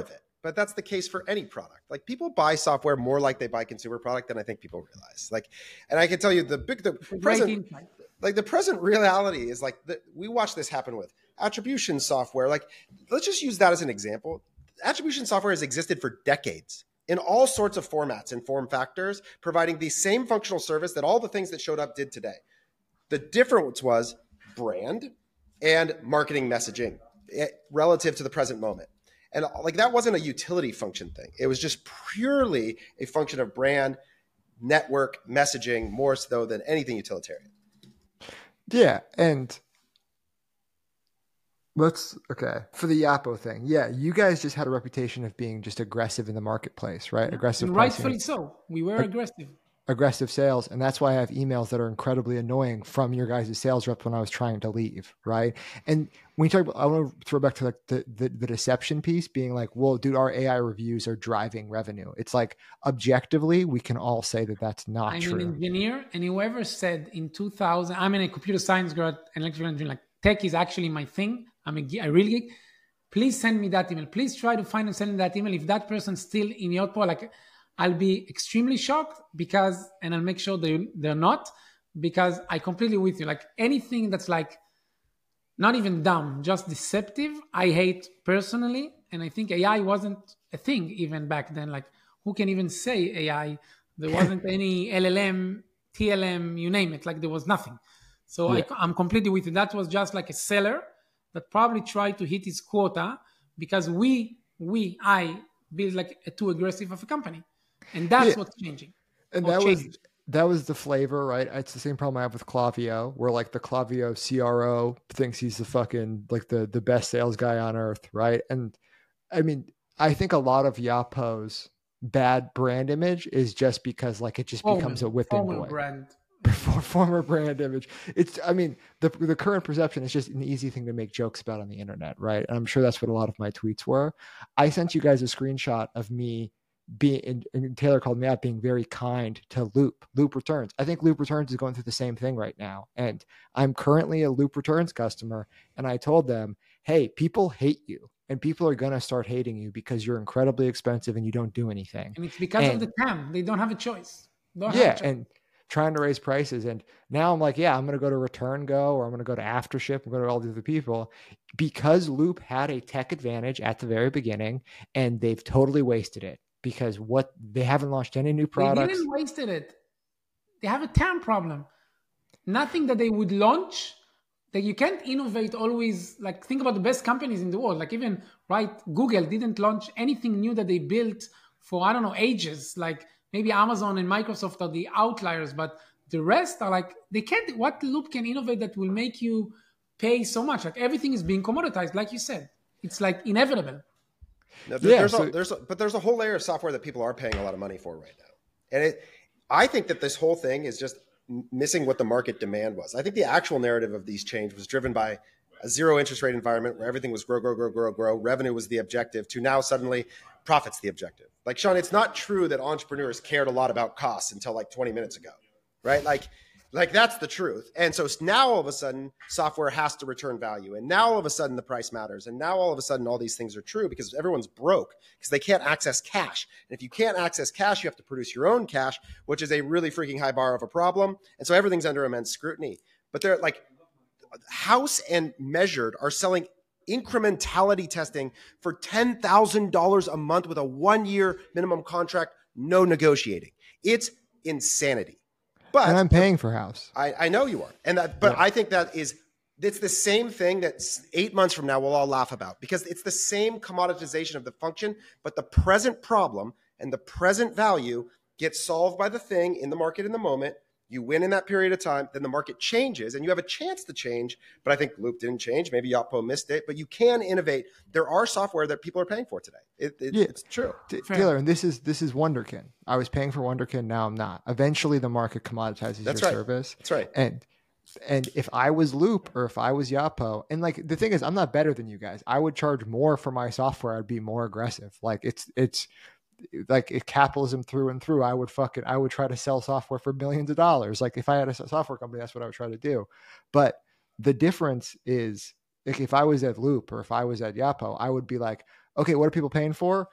but that's the case for any product. Like people buy software more like they buy consumer product than I think people realize. Like, and I can tell you the big, the present, like the present reality is like the, we watch this happen with attribution software. Like, let's just use that as an example. Attribution software has existed for decades in all sorts of formats and form factors, providing the same functional service that all the things that showed up did today. The difference was brand and marketing messaging relative to the present moment. And like that wasn't a utility function thing. It was just purely a function of brand, network, messaging, more so than anything utilitarian. Yeah. And let's, okay, for the Yapo thing. Yeah. You guys just had a reputation of being just aggressive in the marketplace, right? Yeah. Aggressive. And rightfully so. We were aggressive. aggressive sales. And that's why I have emails that are incredibly annoying from your guys' sales rep when I was trying to leave. Right. And when you talk about, I want to throw back to like the, the, the deception piece being like, well, dude, our A I reviews are driving revenue. It's like, objectively, we can all say that that's not I'm true. I'm an engineer, and whoever said in two thousand, I'm in a computer science grad and electrical engineering, like tech is actually my thing. I'm a, a real geek. Please send me that email. Please try to find and send me that email. If that person's still in Yotpo, like I'll be extremely shocked because, and I'll make sure they, they're not, because I completely with you. Like anything that's like not even dumb, just deceptive, I hate personally. And I think A I wasn't a thing even back then. Like who can even say A I? There wasn't any L L M, T L M, you name it. Like there was nothing. So yeah. I, I'm completely with you. That was just like a seller that probably tried to hit his quota because we, we, I built like a too aggressive of a company. And that's yeah. what's changing. And that changed. was that was the flavor, right? It's the same problem I have with Klaviyo, where like the Klaviyo C R O thinks he's the fucking like the the best sales guy on earth, right? And I mean, I think a lot of Yapo's bad brand image is just because like it just former, becomes a whipping boy. Brand. Former brand image. It's, I mean, the the current perception is just an easy thing to make jokes about on the internet, right? And I'm sure that's what a lot of my tweets were. I sent you guys a screenshot of me being, and, and Taylor called me out, being very kind to Loop. Loop Returns. I think Loop Returns is going through the same thing right now. And I'm currently a Loop Returns customer. And I told them, hey, people hate you. And people are going to start hating you because you're incredibly expensive and you don't do anything. And it's because and, of the T A M. They don't have a choice. Don't yeah. Have a choice. And trying to raise prices. And now I'm like, yeah, I'm going to go to Return Go, or I'm going to go to Aftership and go to all the other people, because Loop had a tech advantage at the very beginning and they've totally wasted it because what they haven't launched any new products. They didn't wasted it. They have a T A M problem. Nothing that they would launch, that you can't innovate always. Like think about the best companies in the world. Like even right, Google didn't launch anything new that they built for, I don't know, ages. Like maybe Amazon and Microsoft are the outliers, but the rest are like, they can't, what Loop can innovate that will make you pay so much? Like everything is being commoditized, like you said. It's like inevitable. No, there, yeah, there's so, a, there's a, but there's a whole layer of software that people are paying a lot of money for right now. And it, I think that this whole thing is just missing what the market demand was. I think the actual narrative of these change was driven by a zero interest rate environment where everything was grow, grow, grow, grow, grow. Revenue was the objective, to now suddenly profit's the objective. Like, Sean, it's not true that entrepreneurs cared a lot about costs until like twenty minutes ago, right? Like, like that's the truth. And so now all of a sudden software has to return value. And now all of a sudden the price matters. And now all of a sudden all these things are true because everyone's broke because they can't access cash. And if you can't access cash, you have to produce your own cash, which is a really freaking high bar of a problem. And so everything's under immense scrutiny. But they're like, House and Measured are selling incrementality testing for ten thousand dollars a month with a one-year minimum contract, no negotiating. It's insanity. But and I'm paying for House. I, I know you are. And that, but yeah. I think that is, it's the same thing that eight months from now we'll all laugh about because it's the same commoditization of the function, but the present problem and the present value gets solved by the thing in the market in the moment. You win in that period of time, then the market changes and you have a chance to change. But I think Loop didn't change. Maybe Yotpo missed it, but you can innovate. There are software that people are paying for today. It, it, yeah. It's true. Taylor, and this is this is Wonderkin. I was paying for Wonderkin. Now I'm not. Eventually the market commoditizes That's your right. service. That's right. And and if I was Loop or if I was Yotpo, and like the thing is, I'm not better than you guys. I would charge more for my software. I'd be more aggressive. Like it's it's like if capitalism through and through, I would fucking, I would try to sell software for millions of dollars. Like if I had a software company, that's what I would try to do. But the difference is like if I was at Loop or if I was at Yotpo, I would be like, okay, what are people paying for?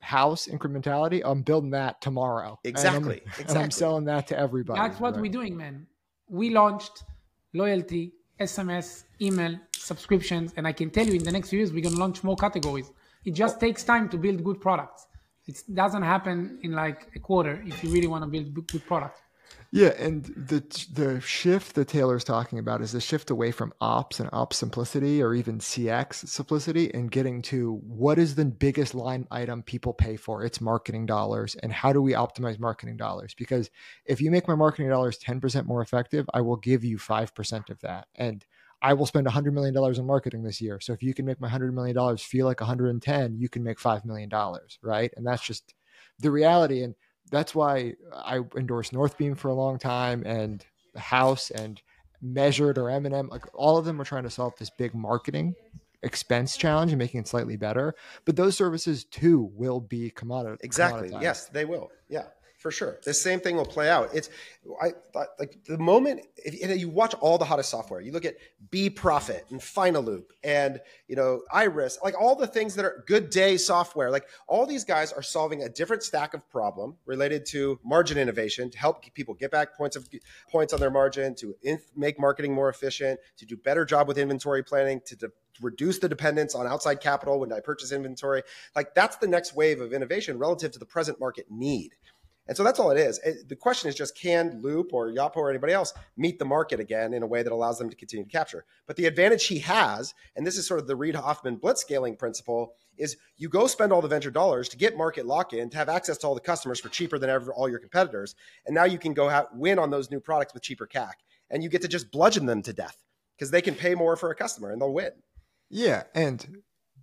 house incrementality, I'm building that tomorrow. Exactly. And I'm, exactly. and I'm selling that to everybody. That's what right? we're doing, man. We launched loyalty, S M S, email, subscriptions, and I can tell you in the next few years, we're going to launch more categories. It just takes time to build good products. It doesn't happen in like a quarter if you really want to build good products. Yeah, and the the shift that Taylor's talking about is the shift away from ops and ops simplicity or even C X simplicity and getting to what is the biggest line item people pay for? It's marketing dollars. And how do we optimize marketing dollars? Because if you make my marketing dollars ten percent more effective, I will give you five percent of that. And I will spend one hundred million dollars in marketing this year. So if you can make my one hundred million dollars feel like one hundred ten, you can make five million dollars, right? And that's just the reality. And that's why I endorsed Northbeam for a long time, and House and Measured or M and M. Like all of them are trying to solve this big marketing expense challenge and making it slightly better. But those services too will be commoditized. Exactly. Yes, they will. Yeah, for sure. The same thing will play out. It's I thought like the moment if, if you watch all the hottest software, you look at Be Profit and Finaloop and you know Iris, like all the things that are Good Day software, like all these guys are solving a different stack of problem related to margin innovation to help people get back points of points on their margin, to in, make marketing more efficient, to do better job with inventory planning, to de- reduce the dependence on outside capital when I purchase inventory. Like that's the next wave of innovation relative to the present market need. And so that's all it is. The question is just, can Loop or Yotpo or anybody else meet the market again in a way that allows them to continue to capture? But the advantage he has, and this is sort of the Reid Hoffman blitzscaling principle, is you go spend all the venture dollars to get market lock-in, to have access to all the customers for cheaper than ever all your competitors. And now you can go have, win on those new products with cheaper C A C. And you get to just bludgeon them to death because they can pay more for a customer and they'll win. Yeah. And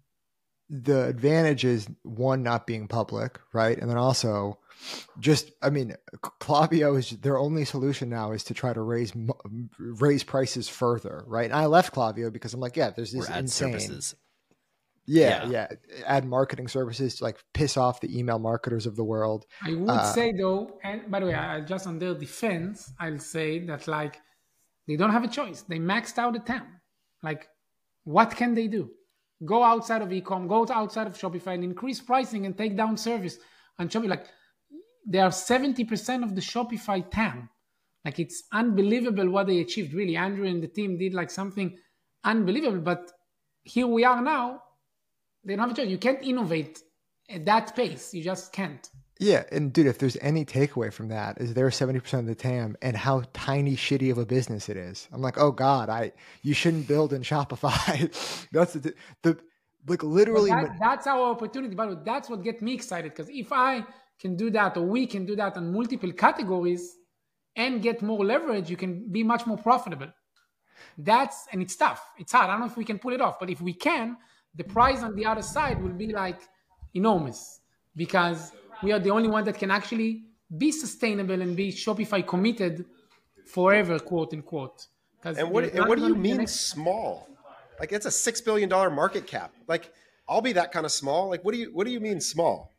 the advantage is one, not being public, right? And then also just, I mean, Klaviyo is their only solution now is to try to raise raise prices further, right? And I left Klaviyo because I'm like, yeah, there's this insane. Services. Yeah, yeah, yeah. Add marketing services to like piss off the email marketers of the world. I would uh, say though, and by the way, I just on their defense, I'll say that like they don't have a choice. They maxed out the T A M. Like, what can they do? Go outside of e-com, go to outside of Shopify and increase pricing and take down service on Shopify. Like, they are seventy percent of the Shopify T A M. Like, it's unbelievable what they achieved. Really, Andrew and the team did like something unbelievable. But here we are now. They don't have a choice. You can't innovate at that pace. You just can't. Yeah. And dude, if there's any takeaway from that, is they're seventy percent of the T A M and how tiny shitty of a business it is. I'm like, oh God, I, you shouldn't build in Shopify. That's the, the, like literally. That, that's our opportunity. But that's what gets me excited. Because if I can do that, or we can do that on multiple categories and get more leverage, you can be much more profitable. That's, and it's tough. It's hard. I don't know if we can pull it off, but if we can, the prize on the other side will be like enormous because we are the only one that can actually be sustainable and be Shopify committed forever, quote unquote. And what, and what do you mean next... small? Like it's a six billion dollars market cap. Like I'll be that kind of small. Like what do you, what do you mean small?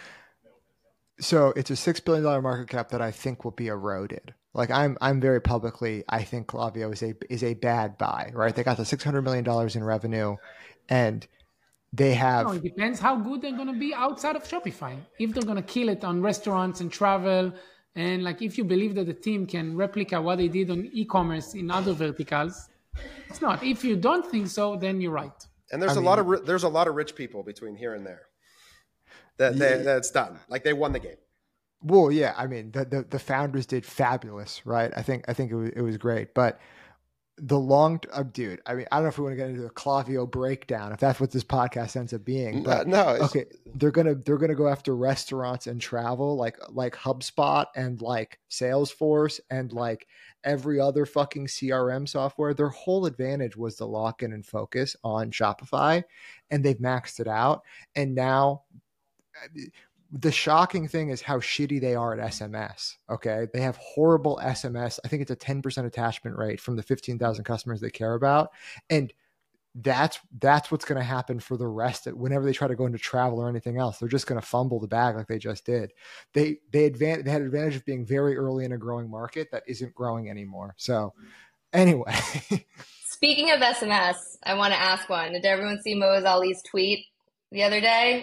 So it's a six billion dollars market cap that I think will be eroded. Like I'm, I'm very publicly, I think Klaviyo is a, is a bad buy, right? They got the six hundred million dollars in revenue and they have. No, it depends how good they're going to be outside of Shopify. If they're going to kill it on restaurants and travel, and like if you believe that the team can replicate what they did on e-commerce in other verticals, it's not. If you don't think so, then you're right. And there's I a mean, lot of there's a lot of rich people between here and there. That yeah. they, that's done. Like they won the game. Well, yeah. I mean, the, the the founders did fabulous, right? I think I think it was it was great, but. The long, uh, dude. I mean, I don't know if we want to get into a Klaviyo breakdown, if that's what this podcast ends up being. But no, okay, they're gonna they're gonna go after restaurants and travel, like like HubSpot and like Salesforce and like every other fucking C R M software. Their whole advantage was the lock in and focus on Shopify, and they've maxed it out. And now. The shocking thing is how shitty they are at S M S. Okay. They have horrible S M S. I think it's a ten percent attachment rate from the fifteen thousand customers they care about. And that's, that's what's going to happen for the rest of whenever they try to go into travel or anything else. They're just going to fumble the bag like they just did. They, they advan- they had advantage of being very early in a growing market that isn't growing anymore. So anyway. Speaking of S M S, I want to ask one. Did everyone see Moaz Ali's tweet the other day?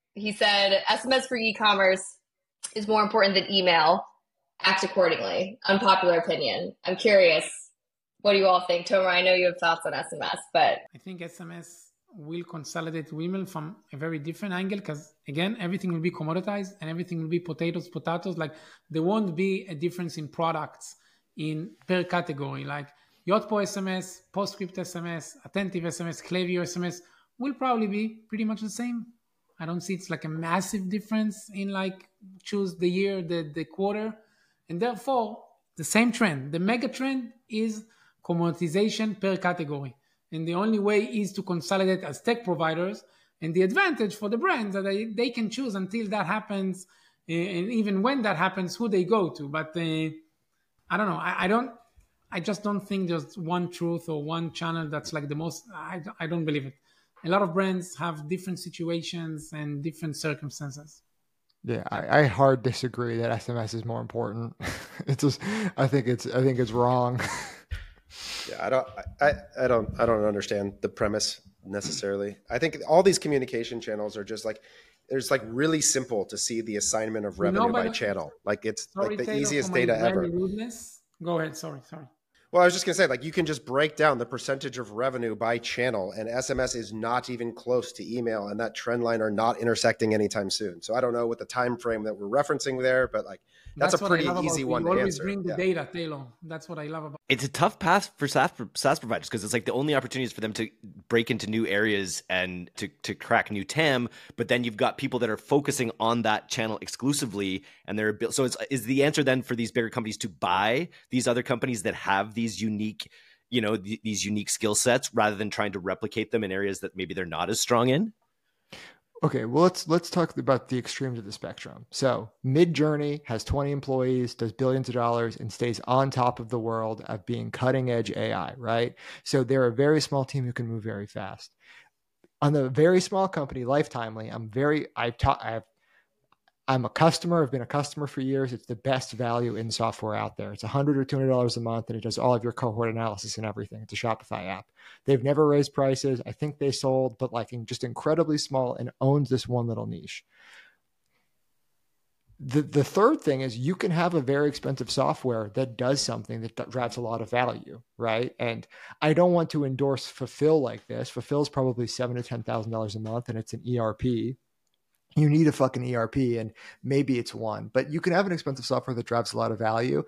He said S M S for e-commerce is more important than email. Act accordingly. Unpopular opinion. I'm curious. What do you all think? Tomer, I know you have thoughts on S M S, but I think S M S will consolidate women from a very different angle because, again, everything will be commoditized and everything will be potatoes, potatoes. Like, there won't be a difference in products in per category. Like, Yotpo S M S, PostScript S M S, Attentive S M S, Klaviyo S M S will probably be pretty much the same. I don't see it's like a massive difference in like choose the year, the, the quarter. And therefore, the same trend. The mega trend is commoditization per category. And the only way is to consolidate as tech providers. And the advantage for the brands that they, they can choose until that happens. And even when that happens, who they go to. But uh, I don't know. I, I don't, I just don't think there's one truth or one channel that's like the most, I, I don't believe it. A lot of brands have different situations and different circumstances. Yeah, I, I hard disagree that S M S is more important. It's just, I think it's, I think it's wrong. Yeah, I don't, I, I don't, I don't understand the premise necessarily. I think all these communication channels are just like, there's like really simple to see the assignment of revenue you know, by channel. Like it's sorry, like the Taylor, easiest data ever. Rudeness. Go ahead. Sorry, sorry. Well, I was just going to say, like, you can just break down the percentage of revenue by channel, and S M S is not even close to email, and that trend line are not intersecting anytime soon. So I don't know what the time frame that we're referencing there, but like that's, that's a pretty easy one to answer. You always bring the yeah. data, Taylor. That's what I love about. It's a tough path for SaaS, SaaS providers because it's like the only opportunities for them to break into new areas and to to crack new T A M. But then you've got people that are focusing on that channel exclusively, and they're so. It's, is the answer then for these bigger companies to buy these other companies that have these unique, you know, th- these unique skill sets rather than trying to replicate them in areas that maybe they're not as strong in? Okay, well, let's let's talk about the extremes of the spectrum. So Midjourney has twenty employees, does billions of dollars, and stays on top of the world of being cutting edge A I, right? So they're a very small team who can move very fast. On the very small company, Lifetimely, I'm very, I've taught, I've, I'm a customer. I've been a customer for years. It's the best value in software out there. It's one hundred or two hundred dollars a month, and it does all of your cohort analysis and everything. It's a Shopify app. They've never raised prices. I think they sold, but like in just incredibly small and owns this one little niche. The, the third thing is you can have a very expensive software that does something that drives a lot of value, right? And I don't want to endorse Fulfill like this. Fulfill is probably seven thousand to ten thousand dollars a month, and it's an E R P. You need a fucking E R P, and maybe it's one, but you can have an expensive software that drives a lot of value.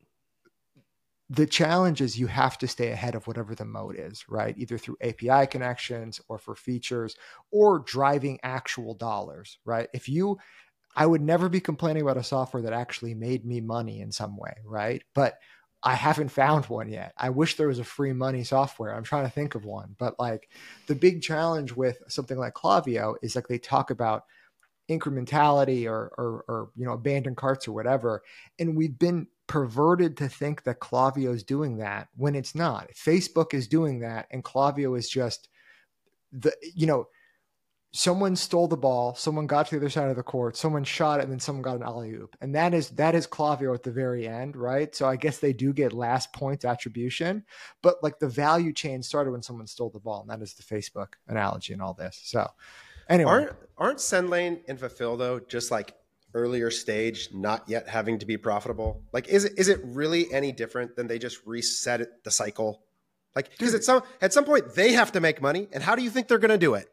The challenge is you have to stay ahead of whatever the mode is, right? Either through A P I connections or for features or driving actual dollars, right? If you, I would never be complaining about a software that actually made me money in some way, right? But I haven't found one yet. I wish there was a free money software. I'm trying to think of one, but like the big challenge with something like Klaviyo is like they talk about incrementality or, or, or, you know, abandoned carts or whatever. And we've been perverted to think that Klaviyo is doing that when it's not. Facebook is doing that, and Klaviyo is just the, you know, someone stole the ball, someone got to the other side of the court, someone shot it, and then someone got an alley-oop. And that is, that is Klaviyo at the very end, right? So I guess they do get last points attribution, but like the value chain started when someone stole the ball. And that is the Facebook analogy and all this. So anyway, aren't aren't SendLane and Fulfill though just like earlier stage, not yet having to be profitable? Like, is it is it really any different than they just reset it, the cycle? Like, because at some at some point they have to make money, and how do you think they're going to do it?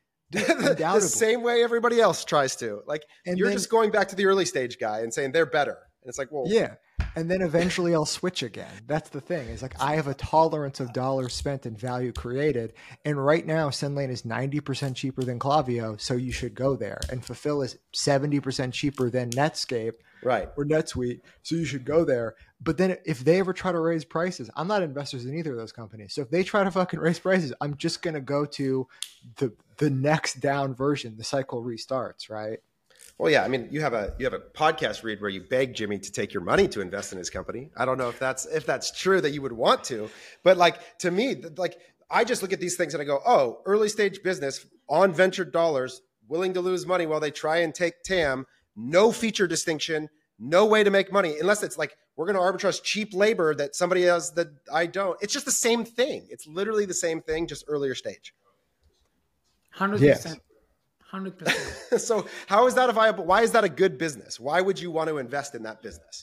the, the same way everybody else tries to. Like, and you're then, just going back to the early stage guy and saying they're better, and it's like, well, yeah. And then eventually I'll switch again. That's the thing. It's like I have a tolerance of dollars spent and value created. And right now, SendLane is ninety percent cheaper than Klaviyo, so you should go there. And Fulfill is seventy percent cheaper than Netscape, right, or NetSuite, so you should go there. But then if they ever try to raise prices, I'm not investors in either of those companies. So if they try to fucking raise prices, I'm just going to go to the the next down version. The cycle restarts, right? Well, yeah, I mean, you have a you have a podcast read where you beg Jimmy to take your money to invest in his company. I don't know if that's if that's true that you would want to, but like to me, like I just look at these things and I go, oh, early stage business on ventured dollars, willing to lose money while they try and take T A M, no feature distinction, no way to make money unless it's like we're going to arbitrage cheap labor that somebody has that I don't. It's just the same thing. It's literally the same thing, just earlier stage. one hundred percent. Yes. one hundred percent. So how is that a viable? Why is that a good business? Why would you want to invest in that business?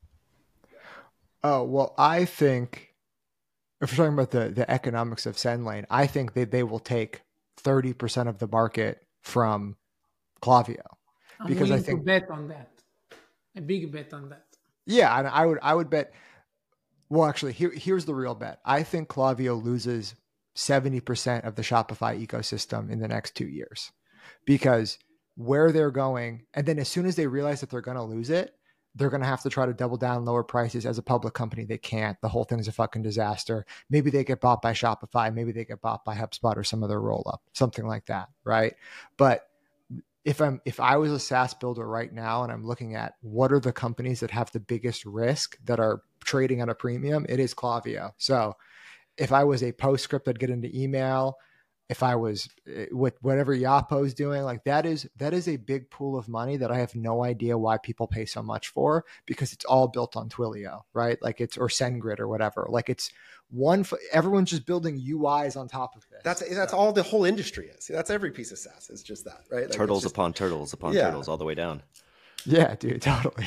Oh, well, I think if we're talking about the, the economics of SendLane, I think that they will take thirty percent of the market from Klaviyo. I'm Because I willing think to bet on that. A big bet on that. Yeah, and I would I would bet. Well, actually, here here's the real bet. I think Klaviyo loses seventy percent of the Shopify ecosystem in the next two years, because where they're going, and then as soon as they realize that they're going to lose it, they're going to have to try to double down, lower prices. As a public company, they can't. The whole thing's a fucking disaster. Maybe they get bought by Shopify. Maybe they get bought by HubSpot or some other roll up, something like that, right? But if I'm if I was a SaaS builder right now and I'm looking at what are the companies that have the biggest risk that are trading at a premium, it is Klaviyo. So if I was a PostScript, I'd get into email. If I was with whatever Yapo is doing, like that is that is a big pool of money that I have no idea why people pay so much for, because it's all built on Twilio, right? Like it's or SendGrid or whatever. Like it's one. Everyone's just building U Is on top of this. That's that's so. all the whole industry is. That's every piece of SaaS. It's just that, right? Like turtles just, upon turtles upon yeah. turtles all the way down. Yeah, dude, totally.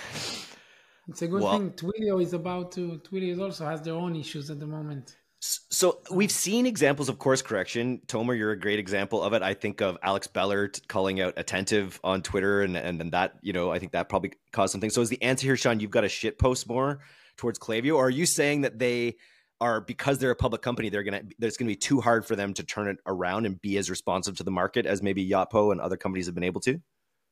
It's a good well, thing. Twilio is about to. Twilio also has their own issues at the moment. So we've seen examples of course correction. Tomer, you're a great example of it. I think of Alex Beller calling out Attentive on Twitter, and and then that, you know, I think that probably caused something. So is the answer here, Sean, you've got to shit post more towards Klaviyo, or are you saying that they are, because they're a public company, they're gonna there's gonna be too hard for them to turn it around and be as responsive to the market as maybe Yapo and other companies have been able to?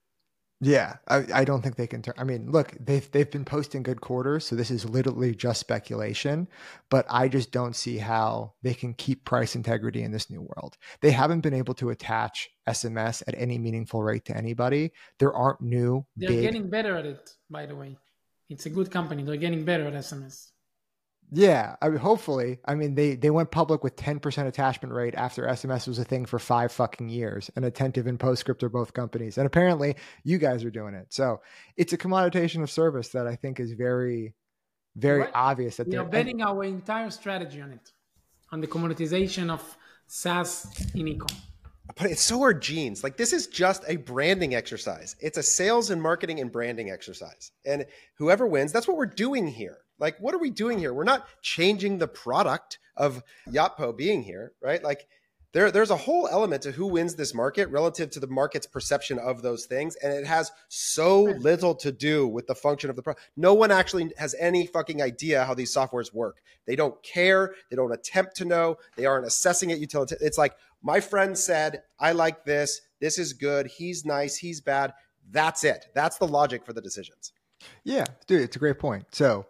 Yeah, I, I don't think they can turn. I mean, look, they've they've been posting good quarters, so this is literally just speculation. But I just don't see how they can keep price integrity in this new world. They haven't been able to attach S M S at any meaningful rate to anybody. There aren't new. They're big... getting better at it, by the way. It's a good company. They're getting better at S M S. Yeah, I mean, hopefully. I mean, they they went public with ten percent attachment rate after S M S was a thing for five fucking years. And Attentive and PostScript are both companies. And apparently you guys are doing it. So it's a commoditization of service that I think is very, very right. obvious. That we they're are betting our entire strategy on it, on the commoditization of SaaS in e-com. But it's so are jeans. Like this is just a branding exercise. It's a sales and marketing and branding exercise. And whoever wins, that's what we're doing here. Like, what are we doing here? We're not changing the product of Yapo being here, right? Like there, there's a whole element to who wins this market relative to the market's perception of those things. And it has so little to do with the function of the product. No one actually has any fucking idea how these softwares work. They don't care. They don't attempt to know. They aren't assessing it utility. It's like, my friend said, I like this. This is good. He's nice. He's bad. That's it. That's the logic for the decisions. Yeah, dude, it's a great point. So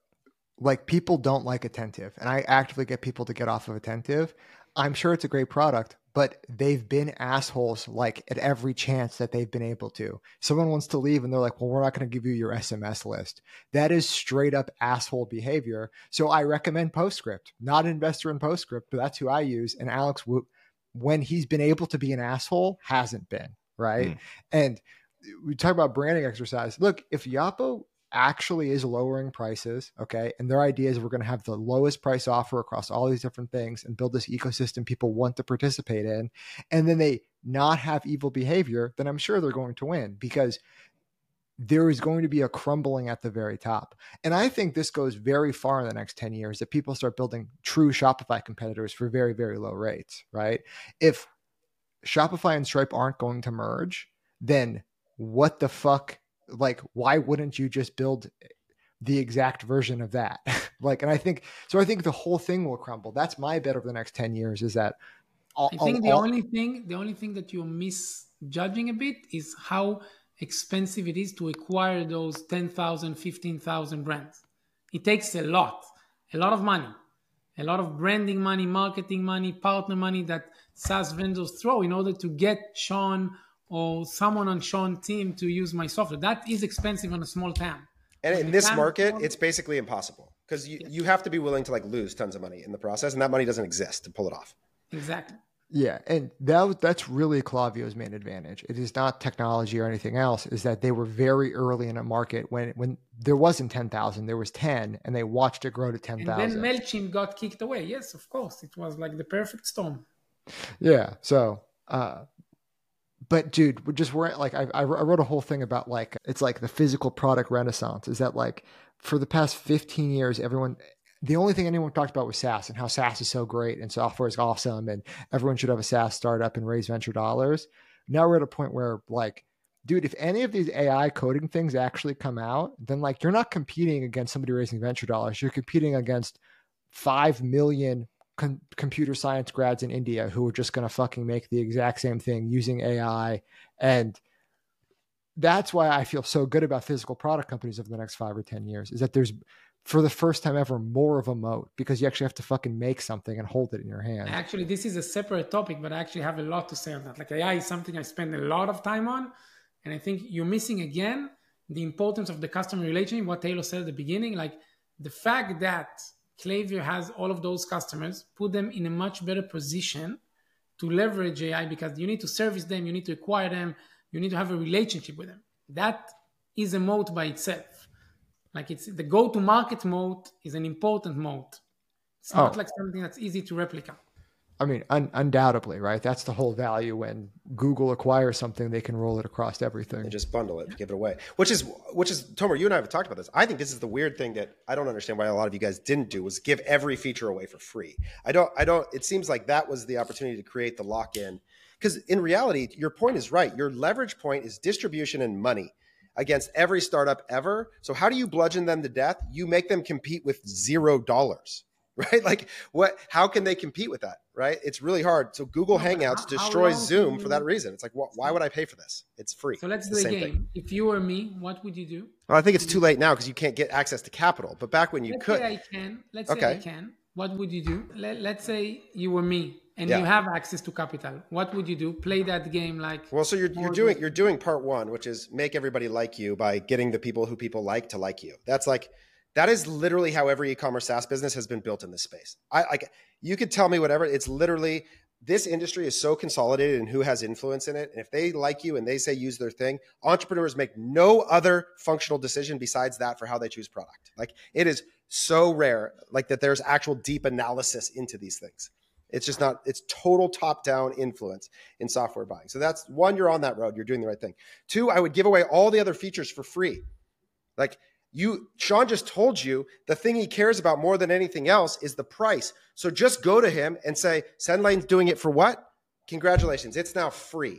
like people don't like Attentive, and I actively get people to get off of Attentive. I'm sure it's a great product, but they've been assholes like at every chance that they've been able to. Someone wants to leave and they're like, well, we're not going to give you your S M S list. That is straight up asshole behavior. So I recommend PostScript. Not an investor in PostScript, but that's who I use. And Alex, when he's been able to be an asshole, hasn't been, right? Mm. And we talk about branding exercise. Look, if Yapo actually is lowering prices, okay, and their idea is we're going to have the lowest price offer across all these different things and build this ecosystem people want to participate in, and then they not have evil behavior, then I'm sure they're going to win, because there is going to be a crumbling at the very top. And I think this goes very far in the next ten years, that people start building true Shopify competitors for very, very low rates, right? If Shopify and Stripe aren't going to merge, then what the fuck? Like, why wouldn't you just build the exact version of that? Like, and I think, so I think the whole thing will crumble. That's my bet over the next ten years, is that all, I think all, the all, only thing, the only thing that you're misjudging a bit is how expensive it is to acquire those ten thousand, fifteen thousand brands. It takes a lot, a lot of money, a lot of branding money, marketing money, partner money that SaaS vendors throw in order to get Sean or someone on Sean's team to use my software. That is expensive on a small T A M. And in this market, it's basically impossible, because you, you have to be willing to like lose tons of money in the process, and that money doesn't exist to pull it off. Exactly. Yeah, and that that's really Klaviyo's main advantage. It is not technology or anything else, is that they were very early in a market when when there wasn't ten thousand, there was ten, and they watched it grow to ten thousand. And then MailChimp got kicked away. Yes, of course. It was like the perfect storm. Yeah, so... uh but dude, we're just we're like I, I wrote a whole thing about like it's like the physical product renaissance. Is that like for the past fifteen years, everyone, the only thing anyone talked about was SaaS and how SaaS is so great and software is awesome and everyone should have a SaaS startup and raise venture dollars. Now we're at a point where like, dude, if any of these A I coding things actually come out, then like you're not competing against somebody raising venture dollars. You're competing against five million com- computer science grads in India who are just going to fucking make the exact same thing using A I. And that's why I feel so good about physical product companies over the next five or ten years is that there's, for the first time ever, more of a moat because you actually have to fucking make something and hold it in your hand. Actually, this is a separate topic, but I actually have a lot to say on that. Like A I is something I spend a lot of time on. And I think you're missing again the importance of the customer relationship, what Taylor said at the beginning, like the fact that Klaviyo has all of those customers, put them in a much better position to leverage A I because you need to service them, you need to acquire them, you need to have a relationship with them. That is a moat by itself. Like it's the go-to-market moat is an important moat. It's not Oh. like something that's easy to replicate. I mean, un- undoubtedly, right? That's the whole value. When Google acquires something, they can roll it across everything. And just bundle it, give it away. Which is, which is, Tomer, you and I have talked about this. I think this is the weird thing that I don't understand why a lot of you guys didn't do was give every feature away for free. I don't, I don't, it seems like that was the opportunity to create the lock-in. Because in reality, your point is right. Your leverage point is distribution and money against every startup ever. So how do you bludgeon them to death? You make them compete with zero dollars. Right? Like what, how can they compete with that? Right? It's really hard. So Google No, Hangouts how- destroys how long Zoom can for you- that reason. It's like, wh- why would I pay for this? It's free. So let's It's do the a same game. thing. If you were me, what would you do? Well, I think it's too late now because you can't get access to capital. But back when you Let's could, say I can. Let's say Okay. I can. What would you do? Let, let's say you were me and Yeah. you have access to capital. What would you do? Play that game like. well, so you're you're More doing than- you're doing part one, which is make everybody like you by getting the people who people like to like you. That's like that is literally how every e-commerce SaaS business has been built in this space. I like you could tell me whatever. It's literally this industry is so consolidated in who has influence in it. And if they like you and they say use their thing, entrepreneurs make no other functional decision besides that for how they choose product. Like it is so rare, like that there's actual deep analysis into these things. It's just not, it's total top-down influence in software buying. So that's one, you're on that road, you're doing the right thing. Two, I would give away all the other features for free. Like you, Sean just told you the thing he cares about more than anything else is the price. So just go to him and say, SendLane's doing it for what? Congratulations, it's now free.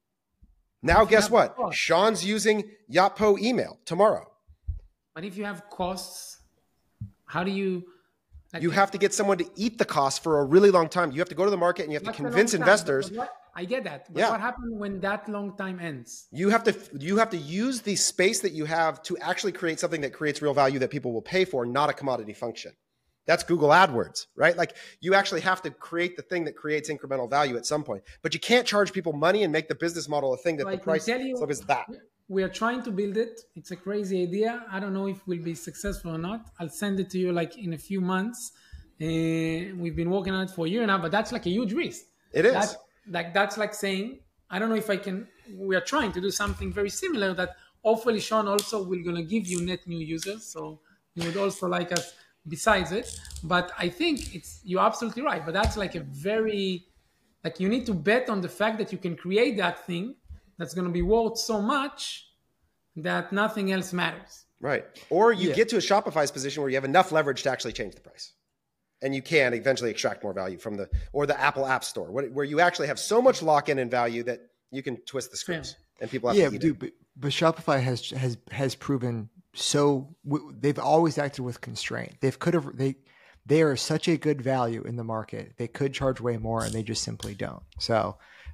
Now guess what? Sean's using Yotpo email tomorrow. But if you have costs, how do you? Like, You have to get someone to eat the cost for a really long time. You have to go to the market and you have to that's a convince long time. investors. But what- I get that. But Yeah. what happens when that long time ends? You have to you have to use the space that you have to actually create something that creates real value that people will pay for, not a commodity function. That's Google AdWords, right? Like you actually have to create the thing that creates incremental value at some point. But you can't charge people money and make the business model a thing that So I the can price tell you- of is that. We are trying to build it. It's a crazy idea. I don't know if we'll be successful or not. I'll send it to you like in a few months. Uh, we've been working on it for a year now, but that's like a huge risk. It is. That, like that's like saying, I don't know if I can. We are trying to do something very similar that hopefully Sean also will gonna give you net new users, so you would also like us besides it. But I think it's you're absolutely right. But that's like a very like you need to bet on the fact that you can create that thing that's gonna be worth so much that nothing else matters. Right. Or you Yeah. get to a Shopify's position where you have enough leverage to actually change the price. And you can eventually extract more value from the, or the Apple App Store, where where you actually have so much lock-in and value that you can twist the screws and people have Yeah, to eat dude, it. but, but Shopify has has has proven so w- they've always acted with constraint. They've could have they they are such a good value in the market. They could charge way more, and they just simply don't. So,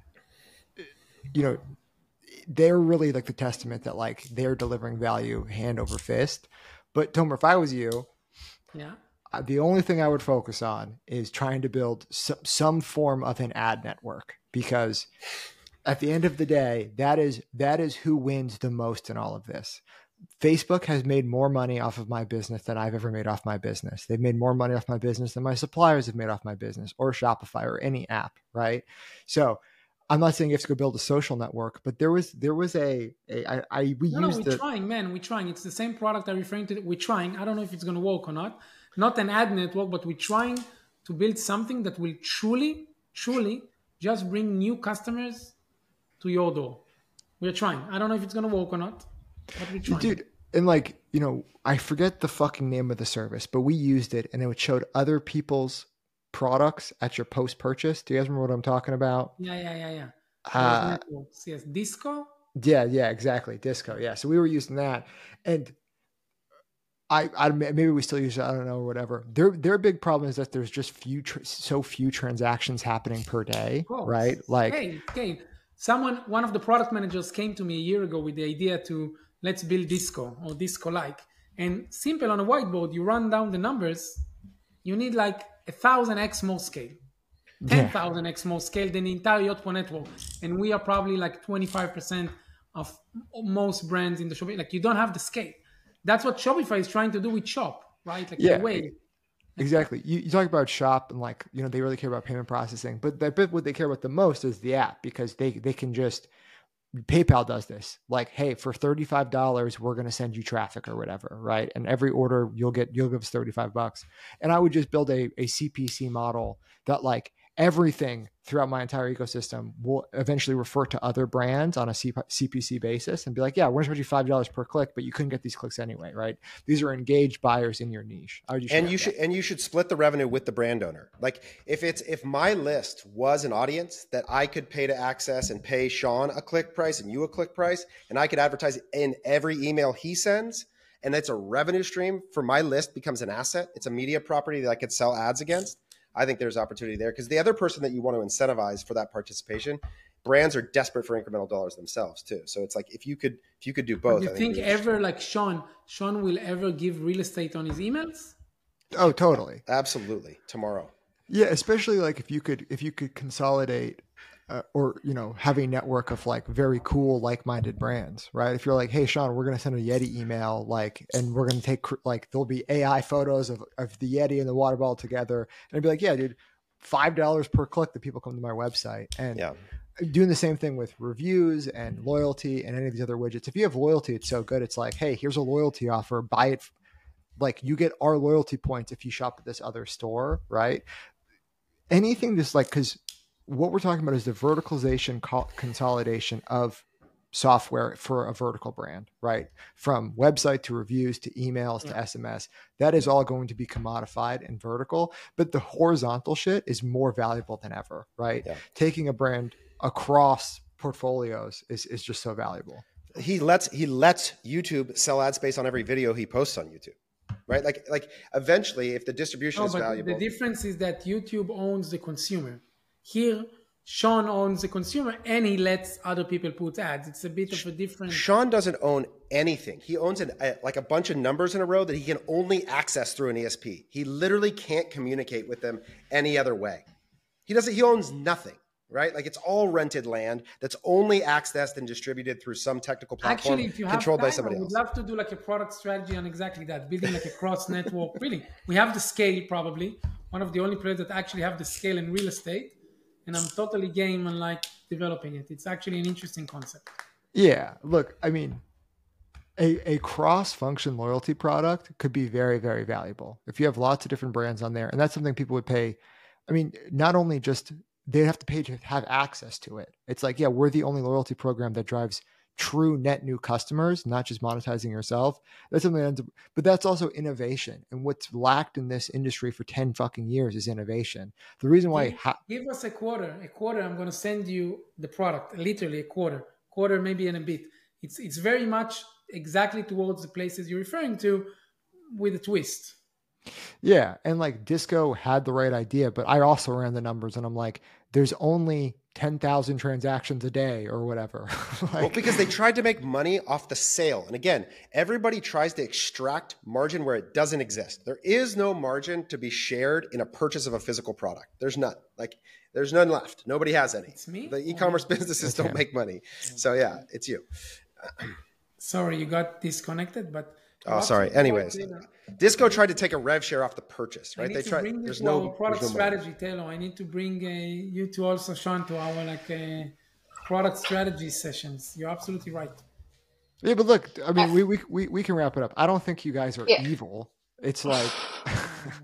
you know, they're really like the testament that like they're delivering value hand over fist. But Tomer, if I was you, Yeah. uh, the only thing I would focus on is trying to build some, some form of an ad network, because at the end of the day, that is that is who wins the most in all of this. Facebook has made more money off of my business than I've ever made off my business. They've made more money off my business than my suppliers have made off my business, or Shopify, or any app, right? So I'm not saying you have to go build a social network, but there was there was a, a I, I we No, no, used we're the trying, man. We're trying. It's the same product I'm referring to. We're trying. I don't know if it's going to work or not. Not an ad network, but we're trying to build something that will truly, truly just bring new customers to to your door. We're trying. I don't know if it's going to work or not, but we're trying. Dude, and like, you know, I forget the fucking name of the service, but we used it and it showed other people's products at your post-purchase. Do you guys remember what I'm talking about? Yeah, yeah, yeah, yeah. Uh, yes, Disco? Yeah, yeah, exactly. Disco. Yeah. So we were using that. And I, I maybe we still use it. I don't know, or whatever. Their their big problem is that there's just few, tr- so few transactions happening per day, right? Like, hey, hey, someone, one of the product managers came to me a year ago with the idea to let's build Disco or Disco-like, and simple on a whiteboard. You run down the numbers. You need like a thousand x more scale, ten thousand yeah. x more scale than the entire Yotpo network, and we are probably like twenty-five percent of most brands in the shopping. Like you don't have the scale. That's what Shopify is trying to do with Shop, right? Like yeah, the way. Exactly. You, you talk about Shop and like, you know, they really care about payment processing, but that bit what they care about the most is the app, because they, they can just, PayPal does this. Like, hey, for thirty-five dollars, we're going to send you traffic or whatever, right? And every order you'll get, you'll give us thirty-five bucks. And I would just build a, a C P C model that like everything throughout my entire ecosystem will eventually refer to other brands on a C P C basis and be like, yeah, we're going to charge you five dollars per click, but you couldn't get these clicks anyway, right? These are engaged buyers in your niche. I would just and you should, and you should split the revenue with the brand owner. Like if it's, if my list was an audience that I could pay to access and pay Sean a click price and you a click price, and I could advertise in every email he sends, and it's a revenue stream for my list becomes an asset. It's a media property that I could sell ads against. I think there's opportunity there, because the other person that you want to incentivize for that participation, brands are desperate for incremental dollars themselves too. So it's like if you could if you could do both. Do you I think, think ever like Sean Sean will ever give real estate on his emails? Oh, totally, absolutely. Tomorrow. Yeah, especially like if you could if you could consolidate. Uh, or, you know, have a network of like very cool, like-minded brands, right? If you're like, hey, Sean, we're going to send a Yeti email, like, and we're going to take like, there'll be A I photos of, of the Yeti and the water bottle together. And I'd be like, yeah, dude, five dollars per click that people come to my website. And yeah. doing the same thing with reviews and loyalty and any of these other widgets. If you have loyalty, it's so good. It's like, hey, here's a loyalty offer, buy it. Like you get our loyalty points if you shop at this other store, right? Anything just like, cause what we're talking about is the verticalization co- consolidation of software for a vertical brand, right? From website to reviews to emails to yeah. S M S, that is all going to be commodified and vertical, but the horizontal shit is more valuable than ever, right? Yeah. Taking a brand across portfolios is, is just so valuable. He lets, he lets YouTube sell ad space on every video he posts on YouTube. Right? Like, like eventually if the distribution no, is but valuable. The difference is that YouTube owns the consumer. Here, Sean owns the consumer and he lets other people put ads. It's a bit of a different... Sean doesn't own anything. He owns an, a, like a bunch of numbers in a row that he can only access through an E S P. He literally can't communicate with them any other way. He doesn't, he owns nothing, right? Like it's all rented land that's only accessed and distributed through some technical platform. Actually, if you controlled have time, by somebody I would else. love to do like a product strategy on exactly that, building like a cross network. Really, we have the scale probably. One of the only players that actually have the scale in real estate. And I'm totally game on like developing it. It's actually an interesting concept. Yeah. Look, I mean, a, a cross-function loyalty product could be very, very valuable. If you have lots of different brands on there, and that's something people would pay. I mean, not only just, they'd have to pay to have access to it. It's like, yeah, we're the only loyalty program that drives true net new customers, not just monetizing yourself. That's something that ends up, but that's also innovation. And what's lacked in this industry for ten fucking years is innovation. The reason why give, ha- give us a quarter, a quarter. I'm going to send you the product, literally a quarter, quarter, maybe in a bit. It's, it's very much exactly towards the places you're referring to with a twist. Yeah. And like Disco had the right idea, but I also ran the numbers and I'm like, there's only ten thousand transactions a day or whatever. like, well, because they tried to make money off the sale. And again, everybody tries to extract margin where it doesn't exist. There is no margin to be shared in a purchase of a physical product. There's none. Like there's none left. Nobody has any. It's me? The e-commerce businesses don't make money. So yeah, it's you. Sorry, you got disconnected, but oh, sorry. Anyways, Disco tried to take a rev share off the purchase, right? They tried. There's no product there's no strategy, Taylor. I need to bring uh, you to also, Sean, to our like uh, product strategy sessions. You're absolutely right. Yeah, but look, I mean, we we we we can wrap it up. I don't think you guys are yeah. evil. It's like,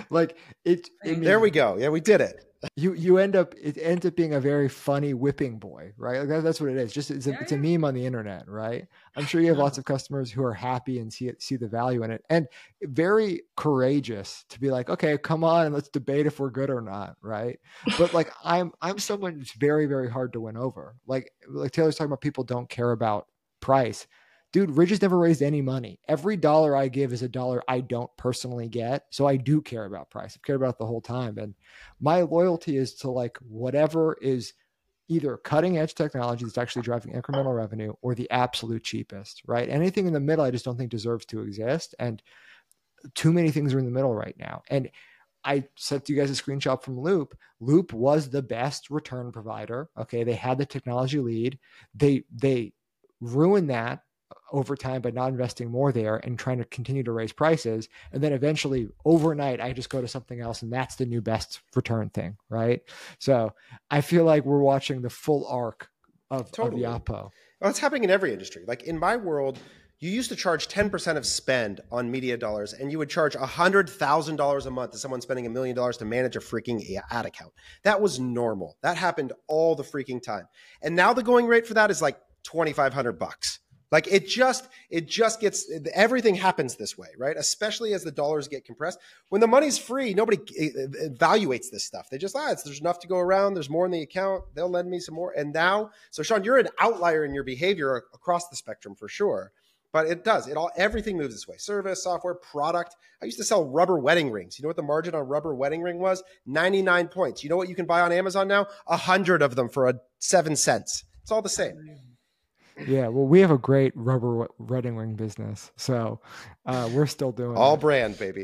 like it, it There we go. Yeah, we did it. You you end up it ends up being a very funny whipping boy, right? Like that, that's what it is. Just it's a, Yeah, it's a yeah. meme on the internet, right? I'm sure you have lots of customers who are happy and see it, see the value in it, and very courageous to be like, okay, come on and let's debate if we're good or not, right? But like I'm I'm someone who's very very hard to win over. Like like Taylor's talking about, people don't care about price. Dude, Ridge has never raised any money. Every dollar I give is a dollar I don't personally get. So I do care about price. I've cared about it the whole time. And my loyalty is to like whatever is either cutting edge technology that's actually driving incremental revenue or the absolute cheapest, right? Anything in the middle, I just don't think deserves to exist. And too many things are in the middle right now. And I sent you guys a screenshot from Loop. Loop was the best return provider. Okay. They had the technology lead. They, they ruined that over time by not investing more there and trying to continue to raise prices. And then eventually overnight, I just go to something else and that's the new best return thing. Right. So I feel like we're watching the full arc of, Totally. of Yapo. Well, it's happening in every industry. Like in my world, you used to charge ten percent of spend on media dollars, and you would charge one hundred thousand dollars a month to someone spending a million dollars to manage a freaking ad account. That was normal. That happened all the freaking time. And now the going rate for that is like twenty-five hundred bucks. Like it just, it just gets, everything happens this way, right? Especially as the dollars get compressed. When the money's free, nobody evaluates this stuff. They just, ah, it's, there's enough to go around. There's more in the account. They'll lend me some more. And now, so Sean, you're an outlier in your behavior across the spectrum for sure. But it does, it all, everything moves this way. Service, software, product. I used to sell rubber wedding rings. You know what the margin on rubber wedding ring was? ninety-nine points. You know what you can buy on Amazon now? A hundred of them for a seven cents. It's all the same. Yeah, well, we have a great rubber wedding ring business, so uh, we're still doing all it. brand, baby.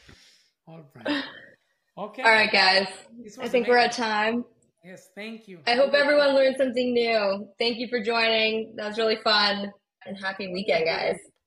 All right. Okay. All right, guys. This I was think we're amazing. at time. Yes, thank you. I hope everyone learned something new. Thank you for joining. That was really fun. And happy weekend, guys.